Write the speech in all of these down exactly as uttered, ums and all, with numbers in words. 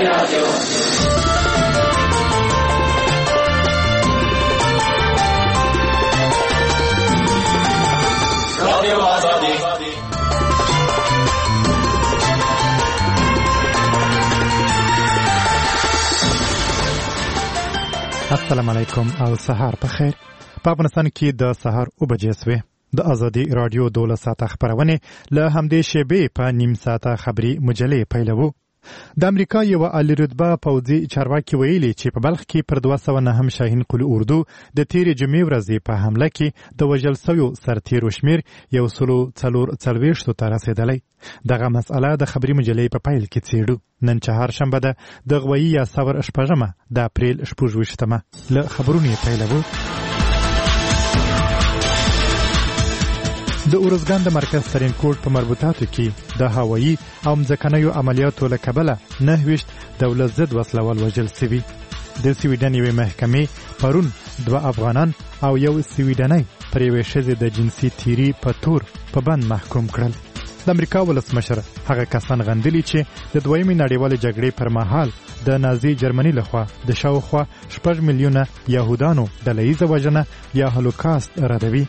السلام علیکم او سهار په خیر. په افغانستان کې د سهار او بجې سوې د ازادي رادیو دوله ساعته خبرونه له همدې شیبې په نیم ساعته خبري مجلې پیلوو. د امریکا یو عالی رتبه پوځي چارواکي ویلي چې په بلخ کې پر دوه سوه نهم شاهین قل اردو د تیرې جمعې ورځې په حمله کې د وژل سویو سرتیرو شمیر یو سلو څلور څلوېښتو ته رسېدلی. دغه مسئله د خبري مجلې په پیل کې څېړو. نن چهارشنبه ده د غویي یا سور شپږمه د اپریل شپږویشتمه. له خبرونو یې پیلوو. د اورزګان د مرکز ترین کوټ په مربوطاتو کې د هوایي او مځکنیو عملیاتو له کبله نهه ویشت دولت ضد وسلوال وژل سوي. د سویډن یوې محکمې پرون دوه افغانان او یو سویډنی پر یوې ښځې د جنسي تیري په تور په بند محکوم کړل. د امریکا ولسمشر هغه کسان غندلي چې د دویمې نړیوالې جګړې پر مهال د نازي جرمني لخوا د شاوخوا شپږ میلیونه یهودانو ډله ییزه وژنه یا هولوکاست ردوي.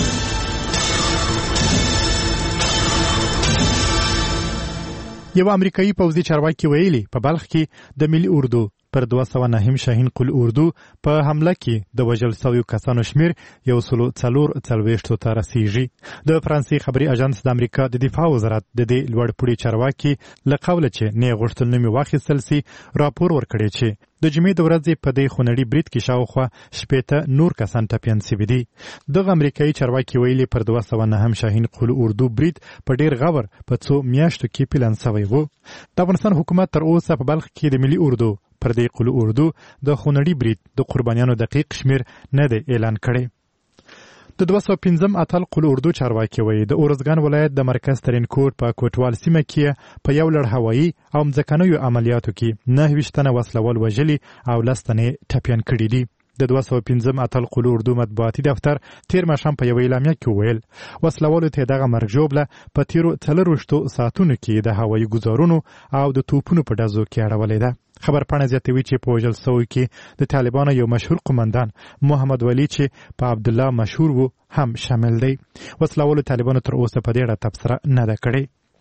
یو امریکایي پوځي چارواکي ویلي په بلخ کې د ملي اردو پر دوه سوه نهم شاهین قل اردو په حمله کې د وژل سویو کسانو شمیر یو سلو څلور څلوېښتو ته رسیږي. د فرانسې خبري اژانس د امریکا د دفاع وزارت د دې لوړپوړي چارواکي له قوله چې نه غوښتل نومې واخیستل سي راپور ورکړی چې د جمعې د ورځې په دې خونړي برید کې شاوخوا شپېته نور کسان ټپیان سوي دي. دغه امریکایي چارواکي ویلي پر دوه سوه نهم شاهین قل اردو برید په ډیر غور په څو میاشتو کې پلان سوی و. د افغانستان حکومت تر اوسه په بلخ کې د ملي اردو پر دې قل اردو د خونړي برید د قربانیانو دقیق شمیر نه دی اعلان کړی. د دوه سوه پنځم اتل قل اردو چارواکي وایي د اورزګان ولایت د مرکز ترین کوټ په کوټوال سیمه کې په یو لړ هوایي او مځکنیو عملیاتو کې نهه ویشت تنه وسلوال وژلي او لس تنې ټپیان کړي دي. د دوه سوه پنځم اتل قل اردو مطبوعاتي دفتر تیر ماښام په یوه اعلامیه کې وویل وسلوالو ته دغه مرګ ژوبله په تیرو څلرویشتو ساعتونو کې د هوایي ګزارونو او د توپونو په ډزو کې اړولې ده. خبرپاڼه زیاتوي چې په وژل سویو کې د طالبانو یو مشهور قومندان محمد ولی چې په عبدالله مشهور و هم شامل دی. وسلوالو طالبانو تر اوسه په دې اړه تبصره نه ده کړې.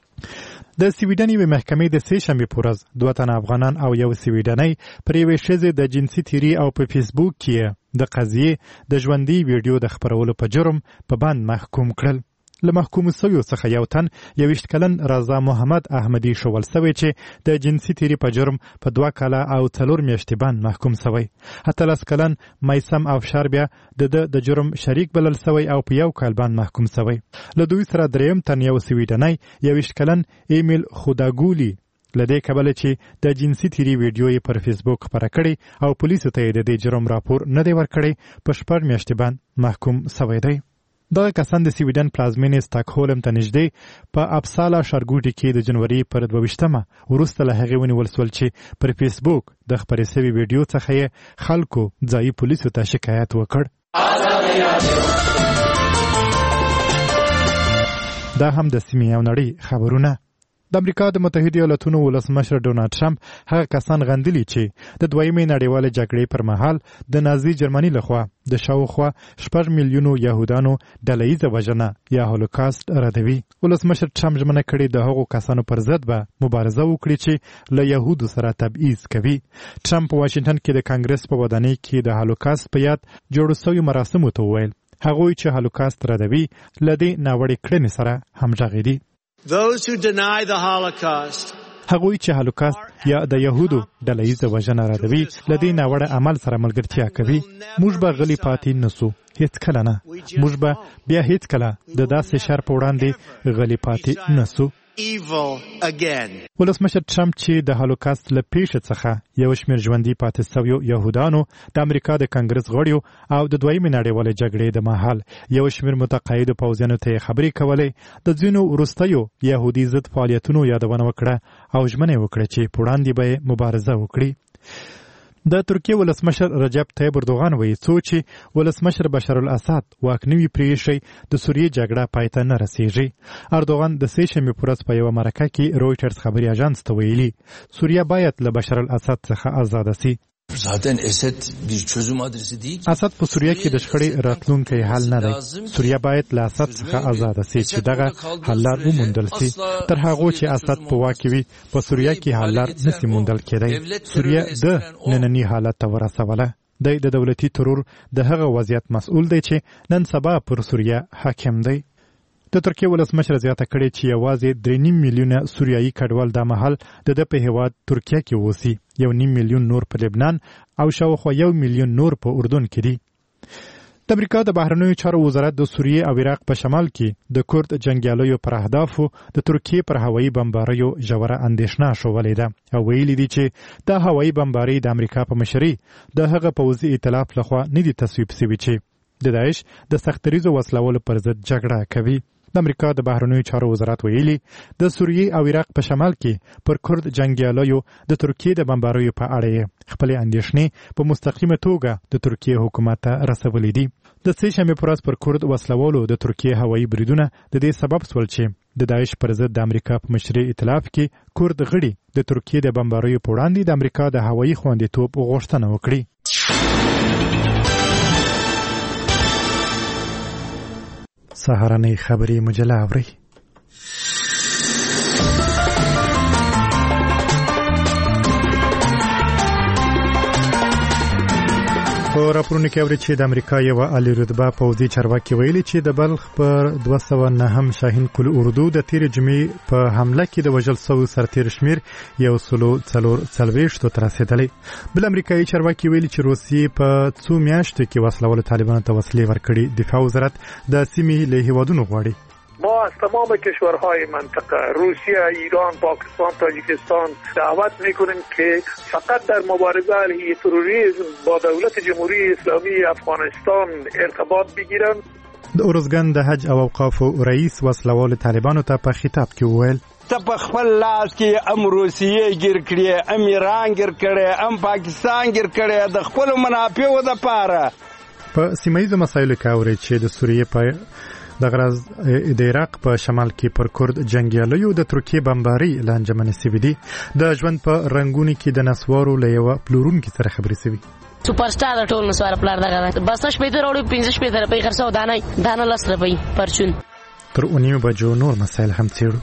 د سویډن یوې محکمې د سې شنبې په ورځ دوه تنه افغانان او یو سویډنی پر یوې ښځې د جنسي تیري او په فیسبوک کې د قضیې د ژوندي ویډیو د خپرولو په جرم په بند محکوم کړل. له محکومو سویو څخه یو تن یوویشت کلن رضا محمد احمدي ښوول سوی چې د جنسي تیري په جرم په دوه کاله او څلور میاشتې بند محکوم سوی. اتلس کلن میسم افشار بیا د ده د جرم شریک بلل سوی او په یو کال بند محکوم سوی. له دوی سره دریم تن یو سویډنی یوویشت کلن ایمیل خوداګولي له دې کبله چې د جنسي تیري ویډیو یې پر فیسبوک خپره کړې او پولیسو ته یې د دې جرم راپور نه دی ورکړی په شپږ میاشتې بند محکوم سوی دی. دغه کسان د سویډن پلازمینې سټاکهولم ته نږدې په اپسالا ښارګوټي کې د جنوري پر دوه ویشتمه وروسته له هغې ونیول سول چې پر فیسبوک د خپرې سوي ویډیو څخه یې خلکو ځایي پولیسو ته شکایت وکړ. دا هم د سیمې او نړۍ خبرونه. د امریکا د متحده ایالاتونو ولسمشر ډونالډ ټرمپ هغه کسان غندلي چې د دویمې نړیوالې جګړې پر مهال د نازي جرمني لخوا د شاوخوا شپږ میلیونو یهودانو ډله ییزه وژنه یا هولوکاست ردوي. ولسمشر ټرمپ ژمنه کړې د هغو کسانو پر ضد به مبارزه وکړي چې له یهودو سره تبعیض کوي. ټرمپ په واشنګټن کې د کانګرس په ودانۍ کې د هولوکاست په یاد جوړو سویو مراسمو ته وویل هغوی چې هولوکاست ردوي له دې ناوړې کړنې سره همغږي دي. Those who deny the Holocaust هغوی چې هولوکاست یا د یهودو ډله ییزه وژنه ردوي له دې ناوړه عمل سره ملګرتیا کوي. موږ به غلي پاتې نسو، هیڅکله نه. موږ به بیا هیڅکله د داسې شر په وړاندې غلي پاتې نسو. ولسمشر ټرمپ چې د هولوکاست له پیښې څخه یو شمېر ژوندي پاتې سویو یهودانو د امریکا د کانګرس غړیو او د دویمې نړیوالې جګړې د مهال یو شمېر متقاعدو پوځیانو ته یې خبرې کولې د ځینو وروستیو یهودي ضد فعالیتونو یادونه وکړه او ژمنه یې وکړه چې په وړاندې به یې مبارزه وکړي. د ترکیه ولسمشر رجب طیب اردوغان وایي څو چې ولسمشر بشار الاسد واک نوي پرېښی د سوریې جګړه پای ته نه رسېږي. اردوغان د سې شنبې په ورځ په یوه مرکه کې رویټرز خبري اژانس ته ویلي سوریه باید له بشار الاسد څخه آزاده سي. Zaten Esed bir çözüm adresi değil ki. اسد په سوریه کې د شخړې راتلونکی حل نه دی. سوریه باید له اسد څخه آزاده سي چې دغه حل لار وموندل سي. تر هغه چې اسد په واک وي په سوریه کې حل لار نشي موندل کېدی. سوریه د ننني حالت ته ورسوله. د دولتي ترور د هغه وضعیت مسؤل دی چې نن سبا پر سوریه حاکم دی. د ترکیه ولسمشر زیاته کړې چې یوازې درې نیم میلیونه سوریایي کډوال دا مهال د ده په هیواد ترکیه کې اوسي، یو نیم میلیون نور په لبنان او شاوخوا یو میلیون نور په اردن کې دي. د امریکا د بهرنیو چارو وزارت د سوریې او عراق په شمال کې د کورد جنګیالیو پر اهدافو د ترکیې پر هوایي بمباریو ژوره اندېښنه ښودلې ده او ویلي دي چې دا هوایي بمباري د امریکا په مشرۍ د هغه پوځي ائتلاف لخوا نه دي تصویب سوي چې د داعش د سختریزو وسلولو پر ضد جګړه کوي. د امریکا د بهرنیو چارو وزارت ویلي د سوریې او عراق په شمال کې پر کورد جنګیالیو د ترکیې د بمباریو په اړه خپل اندېښنې په مستقیمه توګه د ترکیې حکومت ته رسولې دي. د سې شنبې په ورځ پر کورد وسلولو د ترکیې هوایي بریدونه د دې سبب شول چې د داعش پر ضد د امریکا په مشرۍ ائتلاف کې کورد غړي د ترکیې د بمباریو په وړاندې د امریکا د هوایي خوندیتوب غوښتنه وکړي. سهارنۍ خبري مجله اوري. په راپورونو کې اوري چې د امریکا یو عالی رتبه پوځي چارواکي ویلي چې د بلخ پر دوه سوه نهم شاهین کل اردو د تیرې جمعې په حمله کې د وژل شویو سرتېرو شمېر یو سلو څلور څلوېښتو ته رسېدلی. بل امریکایي چارواکي ویلي چې روسیې په څو میاشتو کې وسلوالو طالبانو ته وسلې ورکړي. دفاع وزارت د سیمې له هیوادونو غواړي ما از تمام کشورهای منطقه روسیه، ایران، پاکستان، تاجیکستان دعوت میکنیم که فقط در مبارزه علیه تروریسم با دولت جمهوری اسلامی افغانستان ارتباط بگیرند. د اورزګان د حج او اوقاف رئیس وسلوال طالبانو ته په خطاب کې وویل ته په خپل لاس کې ام روسیې ګیر کړې، ام ایران ګیر کړې، ام پاکستان ګیر کړې د خپل منافعو لپاره. په سیمایي مسایلو کې اوري چې د سوریې په د غرض د عراق په شمال کې پر کورد جنگیالیو د ترکیې بمباري لانجمن سوي دي. د ژوند په رنگونو کې د نسوارو له یو پلورونکي سره خبرې سوي. سپر سٹار د ټول نسوار پلار دغه بس شپې ته وروړي پنځه شپې ته روپۍ خرڅو دانه دانه لس روپۍ پرچون. تر اونیو بجو نور مسایل هم څېړو.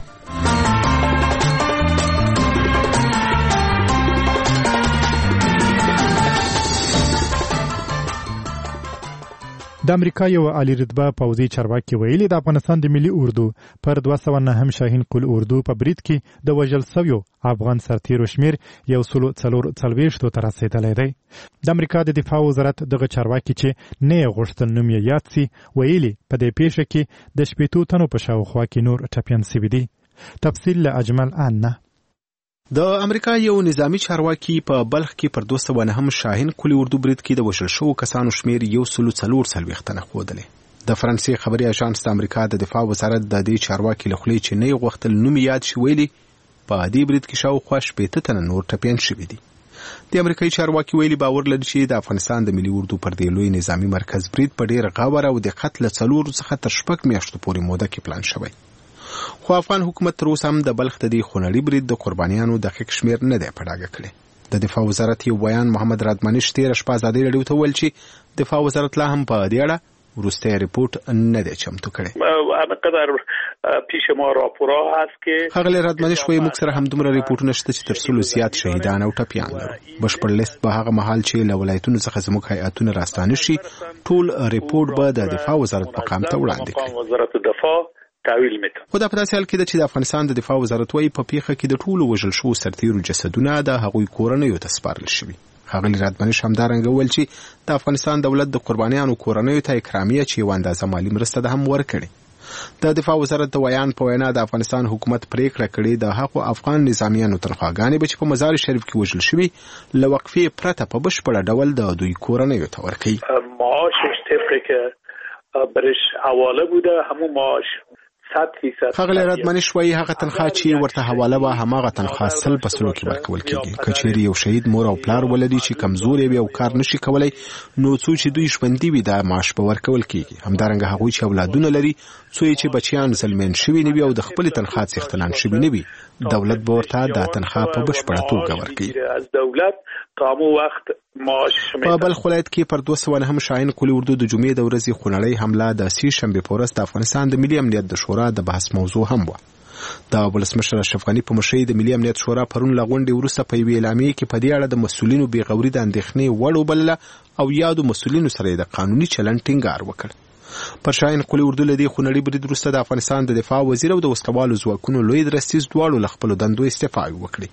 د امریکا یو عالی رتبه پوځي چارواکي ویلي د افغانستان د ملي اردو پر دوه سوه نهم شاهین کل اردو په برید کې د وژل شویو افغان سرتیرو شمېر یو سلو څلور څلوېښتو ته رسېدلی دی. د امریکا د دفاع وزارت دغه چارواکي چې نه یې غوښتل نوم یې یاد سي ویلي په دې پیښه کې د شپېتو تنو په شاوخوا کې نور ټپیان سوي دي. تفصیل له اجمل آنه. د امریکا یو نظامی چارواکي په بلخ کې پر دوه سوه نهم شاهین کلی اردو برید کې د وژل شوو کسانو شمېر یو سلو څلور څلوېښت تنه ښودلی. د فرانسې خبري اژانس د امریکا د دفاع وزارت د دې چارواکي له خولې چې نه یې غوښتل نوم یاد شي ویلي په دې برید کې شاوخوا شپېته تنه نور ټپیان شوي دي. د امریکایي چارواکي ویلي باور لري چې د افغانستان د ملي اردو پر دې لوی نظامی مرکز برید په ډېر غور او دقت له څلورو څخه تر شپږ میاشتو پورې موده کې پلان شوی. خو افغان حکومت تر اوسه هم د بلخ د دې خونړي برید د قربانیانو دقیق شمېر نه دی په ډاګه کړی. د دفاع وزارت یو بیان محمد رادمنش تېره شپه ازادۍ راډیو ته وویل چې دفاع وزارت لا هم په دې اړه وروستی ریپورټ نه دی چمتو کړی. پیش ما راپورا هست که ښاغلی رادمنش وایي موږ سره همدومره ریپورټونه شته چې تر سلو زیات شهیدان او ټپیان لرو. بشپړ لیست به هغه مهال چې له ولایتونو څخه زموږ هیئتونه راستانه شي ټول ریپورټ به د دفاع وزارت مقام ته وړاندې کړي. تعویل میکنم. خو دا په داسې حال کې ده چې د افغانستان د دفاع وزارت وایي په پیښه کې د ټولو وژل شوو سرتیرو جسدونه د هغوی کورنیو ته سپارل شوي. ښاغلي رادمنش همدارنګه وویل چې د افغانستان دولت د قربانیانو کورنیو ته اکرامیه چې یوه اندازه مالي مرسته ده هم ورکړې. د دفاع وزارت د ویان په وینا د افغانستان حکومت پریکړه کړې د هغو افغان نظامیانو تنخواګانې به چې په مزار شریف کې وژل شوي له وقفې پرته په بشپړه ډول د دوی کورنیو ته ورکوي. معاشش طبقی که برش حواله بوده همون معاش صد فیصد هغه لردمنې شوي هغه تنخواه چې ورته حواله وه هماغه تنخواه سل په سلو کې ورکول کېږي. که چیرې یو شهید مور او پلار ولري چې کمزوري وي او کار نشي کولی نو څو چې دوی ژوندي وي دا معاش به ورکول کېږي. همدارنګه هغوی چې اولادونه لري څو چې بچیان زلمین شوي نه وي او د خپلې تنخواه څښتنان شوي نه وي دولت به ورته دا تنخواه په بشپړه توګه ورکوي. از دولت تا مو وخت معاش په بلخ ولایت کې پر دوه سوه نهم شاهین قلي اردو د جمعې د ورځې خونړۍ حمله د سې شنبې په ورځ د افغانستان د ملي امنیت د شورا د بحث موضوع هم وه. د ولسمشر اشرف غني په مشرۍ د ملي امنیت شورا پرون له غونډې وروسته په یوې اعلامیې کې په دې اړه د مسؤلینو بې غوري د اندېښنې وړ وبلله او یادو مسؤلینو سره یې د قانوني چلند ټینګار وکړ. پر شاهین قلي اردو له دې خونړي برید وروسته د افغانستان د دفاع وزیر او د وسلوالو ځواکونو لوی درستیز دواړو له خپلو دندو استعفا وکړې.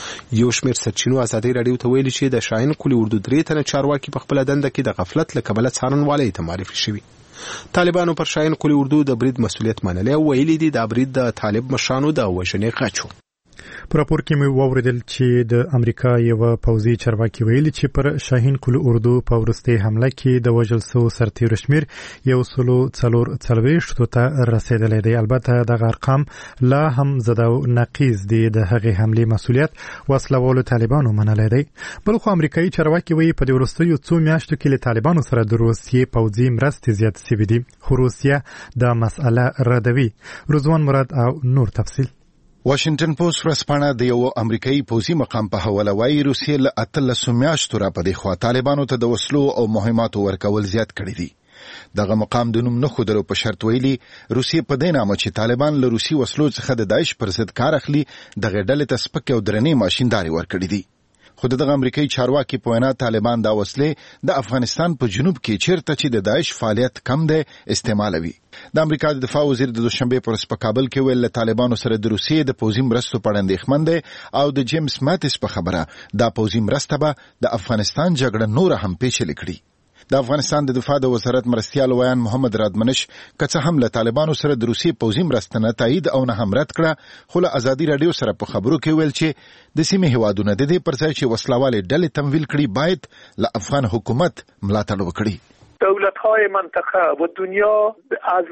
یو شمېر سرچینو ازادۍ راډیو ته ویلي چې د شاهین قلي اردو درې تنه چارواکي په خپله دنده کې د غفلت له کبله څارنوالۍ ته معرفي شوي. طالبانو پر شاهین قلي اردو د برید مسؤلیت منلی او ویلي دي دا برید د طالب مشرانو د وژنې غچ و. په راپور کې مې واوریدل چې د امریکا یو پوځي چارواکي ویلي چې پر شاهین قلي اردو په وروستۍ حمله کې د وژل شوو سرتیرو شمېر یو سلو څلور څلوېښتو ته رسېدلی دی. البته دغه ارقام لا هم زده او نقیض دي. د هغې حملې مسؤلیت وسلوالو طالبانو منلی دی. بل خو امریکایي چارواکي وایي په دې وروستیو څو میاشتو کې له طالبانو سره د روسیې پوځي مرستې زیاتې شوي دي خو روسیه دا مسأله ردوي. رضوان مراد او نور تفصیل. واشنگټن پوسټ ورځپاڼه د یو امریکایي پوځي مقام په حواله وایي روسیې له اتلسو میاشتو راپدې خوا طالبانو ته د وسلو او مهماتو ورکول زیات کړي دي. دغه مقام د نوم نه ښودلو په شرط ویلي روسیې په دې نامه چې طالبان له روسي وسلو څخه د داعش پر ضد کار اخلي دغه ډلې ته سپکې او درنې ماشینداري ورکړي دي. خو دغه امریکایي چارواکي په وینا طالبان دا وسلې د افغانستان په جنوب کې چیرته چې د داعش فعالیت کم دی استعمالوي. د امریکا د دفاع وزیر د دوشنبه پر ورځ په کابل کې ویل له طالبانو سره د روسیې د پوځي مرستو په اړه اندېښمن دی او د جیمز ماتیس په خبره دا پوځي مرسته به د افغانستان جګړه نور هم پیچلې کړي. د افغانستان د دفاع د وزارت مرستیال ویان محمد رادمنش که څه هم له طالبانو سره د روسیې پوځي مرسته نه تایید او نه هم رد کړه خو له ازادي راډیو سره په خبرو کې ویل چې د سیمې هیوادونه د دې پر ځای چې وسلوالې ډلې تمویل کړي باید له افغان حکومت ملاتړ وکړي. دولت‌های منطقه و دنیا از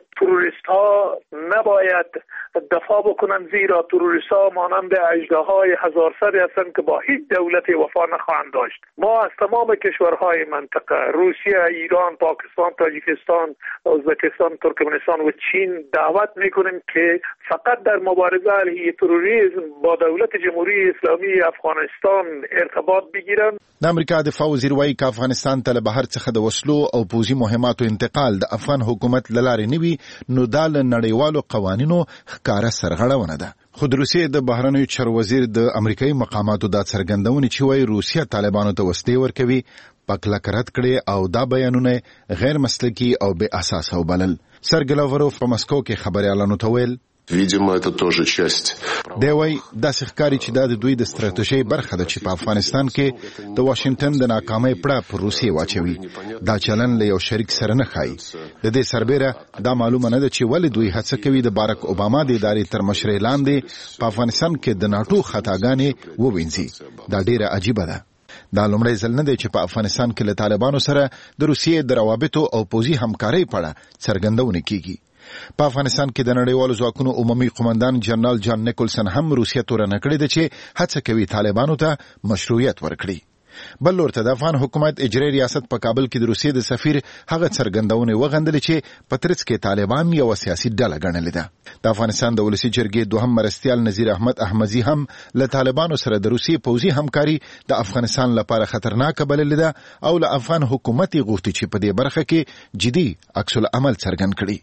تروریست‌ها نباید دفاع بکنن زیرا تروریست‌ها مانند اژدهای هزار سری هستند که با هیچ دولتی وفا نخواهند داشت. ما از تمام کشورهای منطقه روسیه، ایران، پاکستان، تاجیکستان، ازبکستان، ترکمنستان و چین دعوت می‌کنیم که فقط در مبارزه علیه تروریسم با دولت جمهوری اسلامی افغانستان ارتباط بگیرند. د امریکا دفاع وزیر وایي که افغانستان ته له بهر څخه د وسلو او پوځي مهماتو انتقال د افغان حکومت له لارې نه وي نو دا له نړیوالو قوانینو ښکاره سرغړونه ده. خو د روسیې د بهرنیو چارو وزیر د امریکایي مقاماتو دا څرګندونې چې وایي روسیه طالبانو ته وسلې ورکوي په کلکه رد کړي او دا بیانونه غیر مسلکي او بې اساسه وبلل. سرګی لاوروف په مسکو کې خبريالانو ته ویل Видимо, это тоже часть. دی وایي داسې ښکاري چې دا د دوی د ستراتیژۍ برخه ده چې په افغانستان کې د واشنگټن د ناکامۍ پړه پر روسیې واچوي. دا چلن له یو شریک سره نه ښایي. د دې سربیره دا معلومه نه ده چې ولې دوی هڅه کوي د بارک اوباما د ادارې تر مشرۍ لاندې په افغانستان کې د ناټو خطاګانې ووینځي. دا ډیره عجیبه ده. دا لومړی ځل نه دی چې په افغانستان کې له طالبانو سره د روسیې د روابطو او پوځي همکارۍ په اړه څرګندونه کیږي. په افغانستان کې د نړیوالو ځواکونو عمومي قومندان جنرال جان نیکولسن هم روسیه تورنه کړې ده چې هڅه کوي طالبانو ته مشروعیت ورکړي. بل لورته د افغان حکومت اجرایي ریاست په کابل کې د روسیې د سفیر هغه څرګندونې وغندلې چې په ترڅ کې طالبان یو سیاسي ډله ګڼلې ده. د افغانستان د ولسي جرګې دوهم مرستیال نذیر احمد احمدي هم له طالبانو سره د روسیې پوځي همکاري د افغانستان لپاره خطرناکه بللې ده او له افغان حکومت یې غوښتي چې په دې برخه کې جدي عکس العمل څرګند کړي.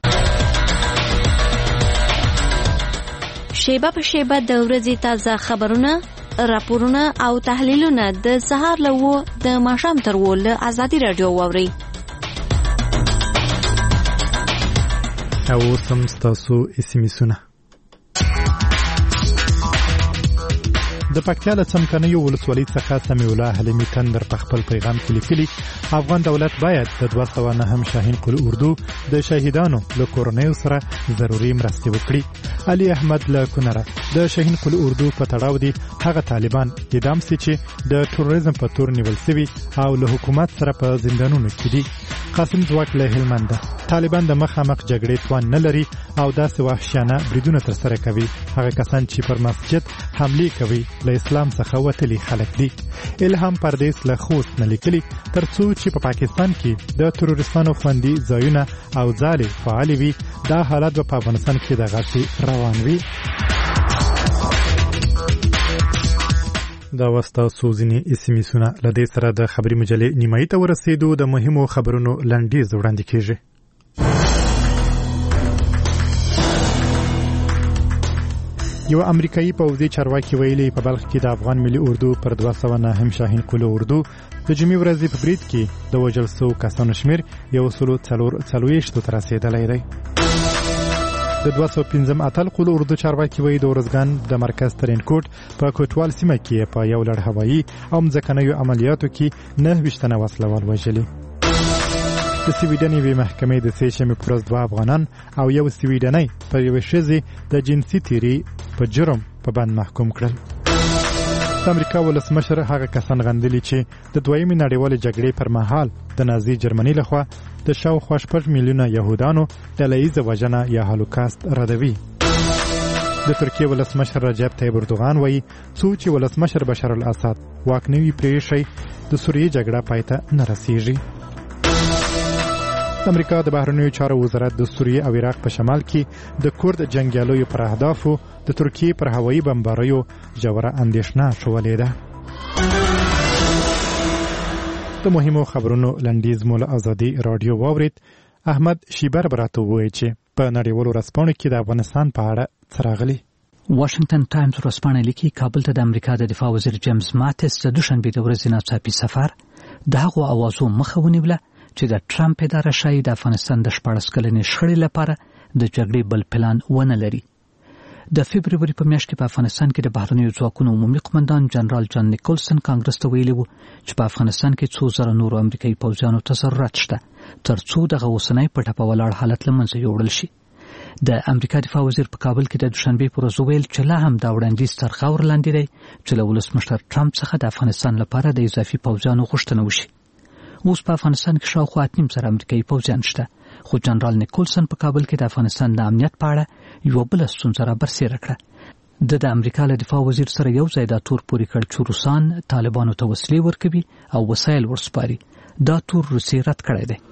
شیبه په شیبه د ورځې تازه خبرونه، راپورونه او تحلیلونه د سهار له و د ماښام تر و له ازادي راډیو واورئ. او سم ستاسو اس ام اسونه د پکتیا له څمکنیو ولسوالۍ څخه سمیع الله حلیمي تندر په خپل پیغام کې لیکلي افغان دولت باید د دوه سوه نهم شاهین قل اردو د شهیدانو له کورنیو سره ضروري مرستې وکړي. علي احمد له کونړه د شاهین قل اردو په تړاو دي هغه طالبان اعدام سي چې د تروریزم په تور نیول سوي او له حکومت سره په زندانونو کې دي. قاسم ځواک له هلمند طالبان د مخامخ جګړې توان نه لري او داسې وحشیانه بریدونه ترسره کوي. هغه کسان چې پر مسجد حمله کوي له اسلام څخه وتلي خلک دي. الهام پردیس له خوست نه لیکلي ترڅو چې په پا پاکستان کې د تروریستانو خوندي ځایونه او ځالې فعال وي دا حالت په افغانستان کې د غاټي روان وي. دا واسطه سوزنی اسمیسونه لدې سره د خبري مجلې نیمایي ته ورسېدو. د مهمو خبرونو لنډیز وړاندې کیږي. یو امریکایي پوځي چارواکي ویلي په بلخ کې د افغان ملي اردو پر دوه سوه نهم شاهین قل اردو د جمعې ورځې په برید کې د وژل شوو کسانو شمېر یو سل څلور څلوېښتو ته رسېدلی دی. د دوه سوه پنځم اتل قل اردو چارواکي وایي د ارزګان د مرکز ترینکوټ په کوټوال سیمه کې په یو لړ هوایي او مځکنیو عملیاتو کې نهه ویشت تنه وسلوال وژلي. د سویډن یوې محکمې د سې شنبې په ورځ دوه افغانان او یو سویډنی پر یوې ښځې د جنسي تیري په جرم په بند محکوم کړل. د امریکا ولسمشر هغه کسان غندلي چې د دویمې نړیوالې جګړې پر مهال د نازي جرمني لخوا د شاوخوا شپږ میلیونه یهودانو ډله ییزه وژنه یا هولوکاست ردوي. د ترکیې ولسمشر رجب طیب اردوغان وایي څو چې ولسمشر بشار الاسد واک نه وي پرېښی د سوریې جګړه پای ته نه رسیږي. د امریکا د بهرنیو چارو وزارت د سوریې او عراق په شمال کې د کورد جنګیالیو پر اهدافو د ترکیې پر هوایي بمباریو ژوره اندېښنه ښولې ده. د مهمو خبرونو لنډیز مو له ازادي راډیو واورید. احمد شیبر براته وویل چې په نړیوالو ورځپاڼو کې د افغانستان په اړه څه راغلي. واشنگټن ټایمز ورځپاڼه لیکي کابل ته د امریکا د دفاع وزیر جیمز ماتس د دوشنبې د ورځې ناڅاپي سفر د هغو اوازو مخه ونیوله چې د ټرمپ اداره شاید د افغانستان د شپاړس کلنې شخړې لپاره د جګړې بل پلان ونه لري. د فبروري په میاشت کې په افغانستان کې د بهرنیو ځواکونو عمومي قومندان جنرال جان نیکولسن کانګرس ته ویلي وو چې په افغانستان کې څو زره نورو امریکایي پوځیانو ته ضرورت شته ترڅو دغه اوسنی په ټپه ولاړ حالت له منځه یوړل شي. د امریکا دفاع وزیر په کابل کې د دوشنبې پر ورځ ویل چې لا هم دا وړاندیز تر غور لاندې دی چې له ولسمشر ټرمپ څخه د افغانستان لپاره د اضافي پوځیانو غوښتنه وشي. اوس په افغانستان کې شاوخوا اته نیم زره امریکایي پوځیان شته، خو جنرال نیکولسن په کابل کې د افغانستان د امنیت په اړه یوه بله ستونزه رابرسېره کړه. د د امریکا له دفاع وزیر سره یو ځای دا تور پورې کړ چې روسان طالبانو ته وسلې ورکوي او وسایل ورسپاري. دا تور روسیې رد کړی دی.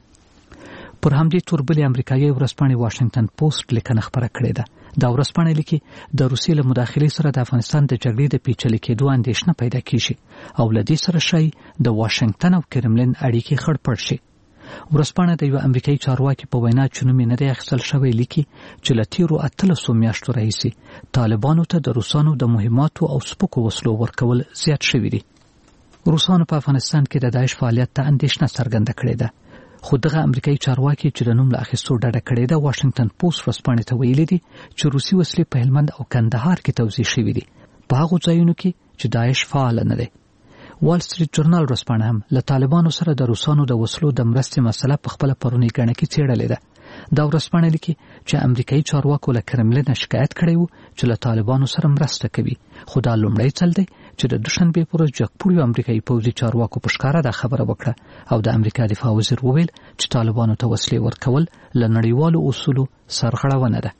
پر همدې تور بلې امریکایي ورځپاڼې واشنگټن پوسټ لیکنه خپره کړې ده. دا ورځپاڼه لیکي د روسیې له مداخلې سره د افغانستان د جګړې د پیچلې کېدو اندېښنه پیدا کیږي او له دې سره شي د واشنگټن او کرملین اړیکې خړپړ شي. ورځپاڼه د یو امریکایي چارواکي په وینا چې نوم یې نه دی اخیستل شوی لیکي چې له تیرو اتلسو میاشتو راهیسې طالبانو ته د روسانو د مهماتو او سپکو وسلو ورکول زیات شوي دي. روسانو په افغانستان کې د داعش فعالیت ته اندېښنه څرګنده کړې ده، خو دغه امریکایي چارواکي چې د نوم له اخیستو ډډه کړې ده واشنگټن پوسټ ورځپاڼې ته ویلي دي چې روسي وسلې په هلمند او کندهار کې توزیع شوي دي، په هغو ځایونو کې چې داعش فعال نه دی. وال سټریټ جورنال ورځپاڼه هم له طالبانو سره د روسانو د وسلو د مرستې مسله په خپله پرونی ګڼه کې څېړلې ده. دا ورځپاڼه لیکي چې امریکایي چارواکو له کرملین شکایت کړی و چې له طالبانو سره مرسته کوي، خو دا لومړی ځل دی چې د دوشنبې پر ورځ جګپوړیو امریکایي پوځي چارواکو په ښکاره دا خبره وکړه او د امریکا دفاع وزیر وویل چې طالبانو ته وسلې ورکول له نړیوالو اصولو سرغړونه ده.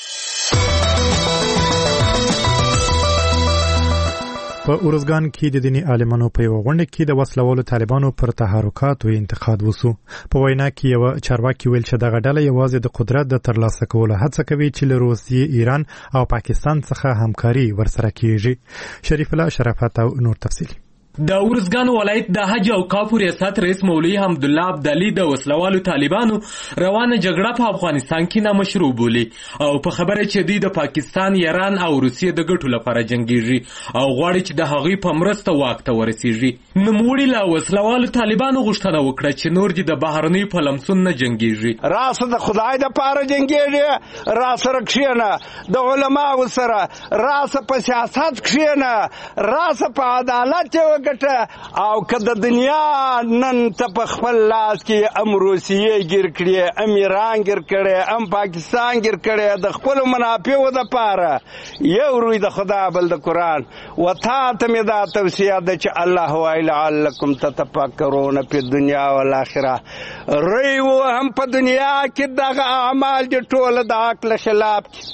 په ارزګان کې د دیني عالمانو په یو غونډه کې د وسلوالو طالبانو پر تحرکاتو انتقاد وسو. په وینا کې یو چارواکي ویل چې دغه ډله یوازې د قدرت د ترلاسه کولو هڅه کوي چې له روسیې، ایران او پاکستان څخه همکاري ورسره کیږي. شریف الله شرافت او نور تفصیل. د ارزګان ولایت د حج او کاپو ریاست رئیس مولوي حمدالله عبدالي د وسلوالو طالبانو روانه جګړه په افغانستان کې نامشروع بولي او په خبره چې دوی د پاکستان، ایران او روسیې د ګټو لپاره جنګیږي او غواړي چې د هغوی په مرسته واک ته ورسیږي. نوموړي له وسلوالو طالبانو غوښتنه وکړه چې نور دې د بهرنیو په لمسون نه جنګیږي. راسه د خدای دپاره جنګیږي، راسره کښېنه د علماو سره، راسه په سیاست کښېنه، راسه په عدالت یې ګټه او که د دنیا نن ته په خپل لاس کې ام روسیې ګیر کړي، ام ایران ګیر کړي، ام پاکستان ګیر کړي د خپلو منافعو دپاره، یو روی د خدا بل د قرآن و تا ته مې دا توصیه ده چې الله وایي لعلکم تتفکرون فی الدنیا والآخره. روی وهم په دنیا کې دغه اعمال دي ټوله د عقل خلاف دي،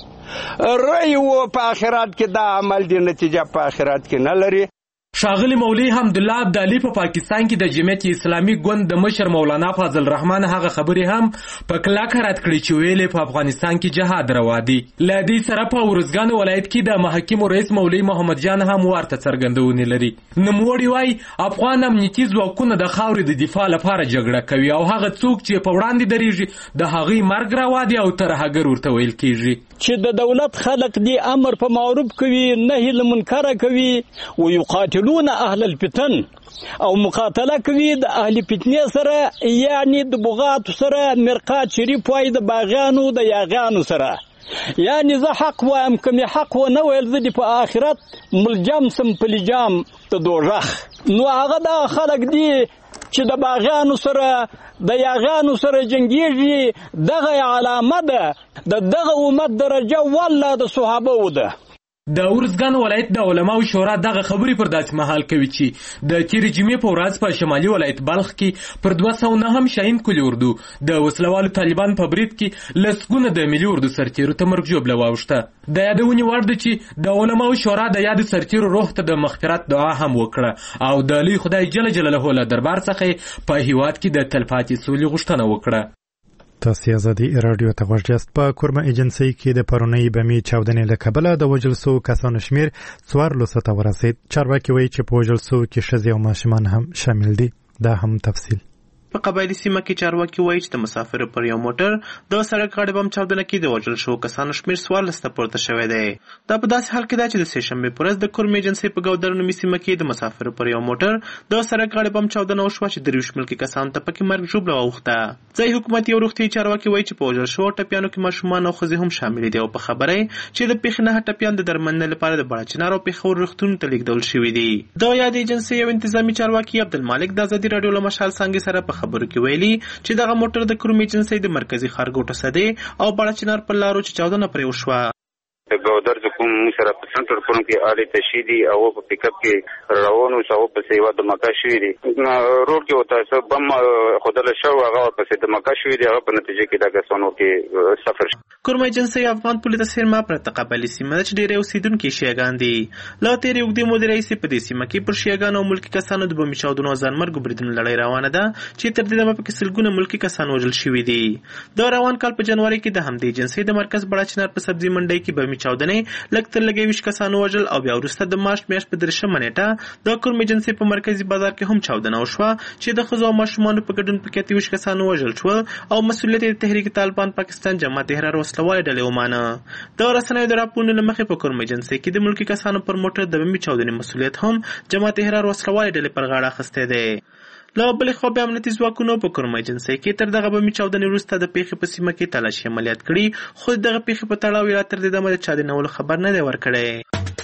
روی و په آخرت کې دا عمل دي نتیجه په آخرت کې نه لري. ښاغلي مولوي حمدالله عبدالي په پاکستان کې د جمعیت اسلامي ګوند د مشر مولانا فضل الرحمن هغه خبرې هم په کلکه رد کړې چې ویلې په افغانستان کې جهاد روا دي. له دې سره په ارزګان ولایت کې د محاکمو رئیس مولوي محمد جان هم ورته څرګندونې لري. نوموړي وایي افغان امنیتي ځواکونه د خاورې د دفاع لپاره جګړه کوي او هغه څوک چې په وړاندې درېږي د هغوی مرګ روا دي او ترهګر ورته ویل کېږي. چې د دولت خلق دی امر په معروف کوي، نهي له منکره کوي، ويقاتلون اهل الفتن او مقاتله کوي د اهل فتنې سره، یعنی د بغات سره، مرقات شریف وای د باغانو د یاغانو سره. یعنی زه حق وایم کوم حق و نه ویل زه په آخرت ملجم سم په لجام د دوزخ. نو هغه د خلق دی چې د باغانو سره د یاغانو سره جنگیږي، دغه علامه ده د دغه امت درجه والله د صحابه و ده. د ارزګان ولایت د علماو شورا دغه خبرې پر داسې مهال کوي چې د تېرې جمعې په ورځ په شمالي ولایت بلخ کې پر دوه سوه نهم شاهین کلي اردو د وسلوالو طالبان په برید کې لسګونه د ملي اردو سرتیرو ته مرګ ژوبله واوښته. د یادونې وړ ده چې د علماو شورا د یادو سرتیرو روح ته د مغفرت دعا هم وکړه او د لوی خدای جل جلاله له دربار څخه په هیواد کې د تلپاتې سولې غوښتنه وکړه. تاسو آزادي رادیو ته غوږ یاست. په کورما ایجنسي کې د پرونی بمي چاودنې له کبله د وژل شوو کسانو شمېر څوارلسو ته ورسېد. چارواکي وایي چې په وژل شوو کې ښځې او ماشومان هم شامل دي. دا هم تفصیل. په قبایلی سیمه کې چارواکي وایي چې د مسافرو پر یو موټر د سړک غاړې بم چاودنه کې د وژل شوو کسانو شمېر څوارلس ته پورته شوی دی. دا په داسې حال کې ده چې د سې شنبې په ورځ د کورم ایجنسۍ په ګودر نومي سیمه کې د مسافرو پر یو موټر د سړک غاړې بم چاودنه وشوه چې درویشت ملکي کسانو ته پکې مرګ ژوبله واوښته. ځایي حکومت یو روغتیایي چارواکي وایي چې په وژل شوو ټپیانو کې ماشومان او ښځې هم شامل دي او په خبره چې د پېښې نهه ټپیان د درملنې لپاره د بړچنار او پېښور روغتونونو ته لیږدول شوي دي. د یادې ایجنسۍ یو انتظامي چارواکي عبدالمالک د ازادي راډیو له مشال څانګې سره په خبرو کې ویلي چې دغه موټر د کورم ایجنسۍ د مرکزي ښارګوټه سدې او بړچنار پر لارو چې چاودنه پرې وشوه. د ګودر د کوم سره په سنټر کوم کې آلې تشیدي او په پیک اپ کې روانو شو په سیوا د مکه شوې دي. روډ کې وته څه بم خدای شو هغه په سید مکه شوې دي، هغه په نتیجه کې د کسانو کې سفر. کورم ایجنسۍ افغان پولیس سیمه پر تقابلی سیمه چې ډېر اوسیدونکو شیعاګان دي. لا تیرې وګړي مدیر رئیس په دې سیمه کې پر شیعاګانو او ملکی کسانو د بم چاودنو ځان مرګ بریدونو لړۍ روانه ده چې تر دې دمه په کې سلګونه ملکی کسان وژل شوي دي. د روان کال په جنوري کې د همدې ایجنسۍ د مرکز بړچنار په سبزي منډۍ کې بم چاودنې لږ تر لږه ویشت کسانو وژل او بیا وروسته د مارچ میاشت په درېیمه نیټه د کورم ایجنسۍ په مرکزي بازار کې هم چاودنه وشوه چې د ښځو او ماشومانو په ګډون پکې اته ویشت کسانو وژل شول او مسؤلیت یې د تحریک طالبان پاکستان جماعت احرار وسلوالې ډلې ومانه. د رسنیو د راپورونو له مخې په کورم ایجنسۍ کې د ملکي کسانو پر موټر د بمي چاودنې مسؤلیت هم جماعت احرار وسلوالې ډلې پر غاړه اخیستی دی. له بلې خوا بیا امنیتي ځواکونو په کورم ایجنسۍ کې تر دغه بمي چاودنې وروسته د پیښې په سیمه کې تلاشي عملیات کړي، خو دغه پیښې په تړاو یې لا تر دې دمه د چا د نولو خبر نه دی ورکړی.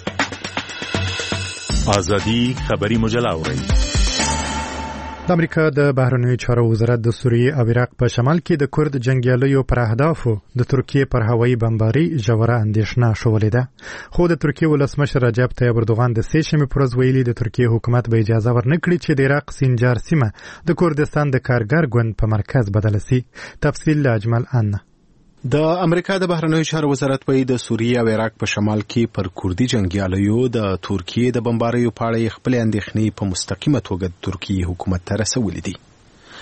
ازادي خبري مجله اورئ. د امریکا د بهرنیو چارو وزارت د سوریې او عراق په شمال کې د کورد جنګیالیو پر اهدافو د ترکیې پر هوایي بمباري ژوره اندېښنه شولې ده. خو د ترکیې ولسمشر رجب طیب اردوغان د سې شنبې پر ورځ ویلي د ترکیې حکومت به اجازه ورنه کړي چې د عراق سینجار سیمه د کوردستان د کارګر ګوند په مرکز بدله سي. تفصیل له اجمل ان. د امریکا د بهرنیو چارو وزارت وایي د سوریې او عراق په شمال کې پر کوردي جنګیالیو د ترکیې د بمباریو په اړه خپل اندېښنې په مستقیمه توګه د ترکیې حکومت ته رسولې دي.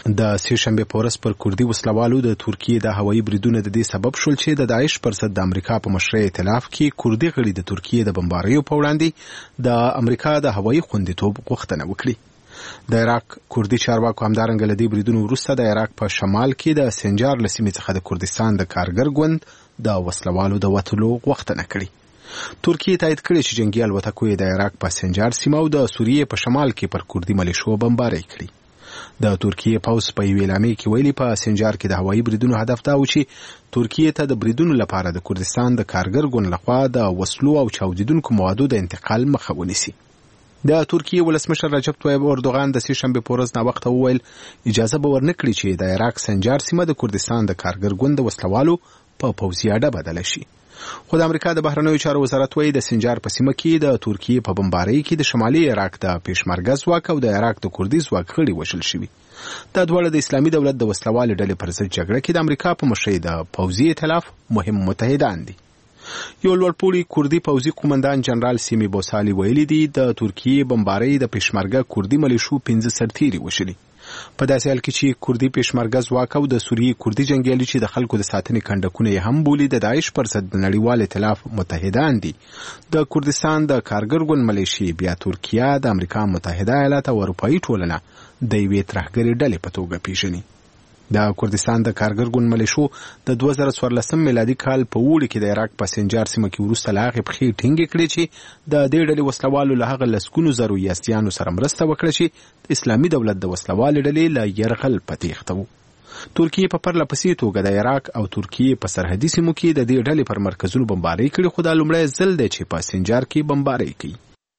د سه شنبه په ورځ پر کوردي وسلوالو د ترکیې د هوایي بریدونو د دې سبب شول چې د داعش پر ضد د امریکا په مشرۍ ائتلاف کې کوردي غړي د ترکیې د بمباریو په وړاندې د امریکا د هوایي خوندیتوب غوښتنه وکړي. د عراق کوردي چارواکو همدارنګه له دې بریدونو وروسته د عراق په شمال کې د سنجار له سیمې څخه د کوردستان د کارګر ګوند د وسلوالو د وتلو غوښتنه کړې. ترکیې تایید کړی چې جنگي الوتکو یې د عراق په سنجار سیمه او د سوریې په شمال کې پر کوردي ملیشو بمباري کړې. د ترکیې پوځ په یوې اعلامیه کې ویلي په سنجار کې د هوایي بریدونو هدف دا و چې ترکیې ته د بریدونو لپاره د کوردستان د کارګر ګوند لخوا د وسلو او چاودیدونکو موادو د انتقال مخه ونیسي. د ترکیې ولسمشر رجب طیب اردوغان د سه شنبه په ورځ ناوخته وویل اجازه به ورنکړي چې د عراق سنجار سیمه د کوردستان د کارګر ګوند د وسلوالو په پوځي اډه بدله شي. خو د امریکا د بهرنیو چارو وزارت وایي د سنجار په سیمه کې د ترکیې په بمبارۍ کې د شمالي عراق د پېشمرګه ځواک او د عراق د کوردي ځواک غړي وژل شوي. دا دواړه د اسلامي دولت د وسلوالې ډلې پر ضد جګړه کې د امریکا په مشرۍ د پوځي ائتلاف مهم متحدان دي. یو لوړپوړي کوردي پوځي قومندان جنرال سیمي بوسالي ویلي دي د ترکیې بمبارۍ د پېشمرګه کوردي ملیشو پنځه سرتیري وشلي. په داسې حال کې چې کوردي پېشمرګه ځواک او د سوریې کوردي جنګیالي چې د خلکو د ساتنې کندکونه یې هم بولي د داعش پر ضد د نړیوال ائتلاف متحدان دي. د کوردستان د کارګر ګوند ملیشې بیا ترکیه د امریکا متحده ایالات او اروپایي ټولنه د یوې ترهګرې ډلې په توګه پیژني. د کوردستان د کارګر ګوند ملیشو د دوه زره څوارلسم میلادي کال په اوړي کې د عراق په سنجار سیمه کې وروسته له هغې پښې ټینګې کړې چې د دې ډلې وسلوالو له هغه لسګونو زرو یاسیانو سره مرسته وکړه چې د اسلامي دولت د وسلوالې ډلې له یرغل په تېښته وو. ترکیې په پرله پسې توګه د عراق او ترکیې په سرحدي سیمو کې د دې ډلې پر مرکزونو بمبارۍ کړي، خو دا لومړی ځل دی چې په سنجار کې بمبارۍ کوي.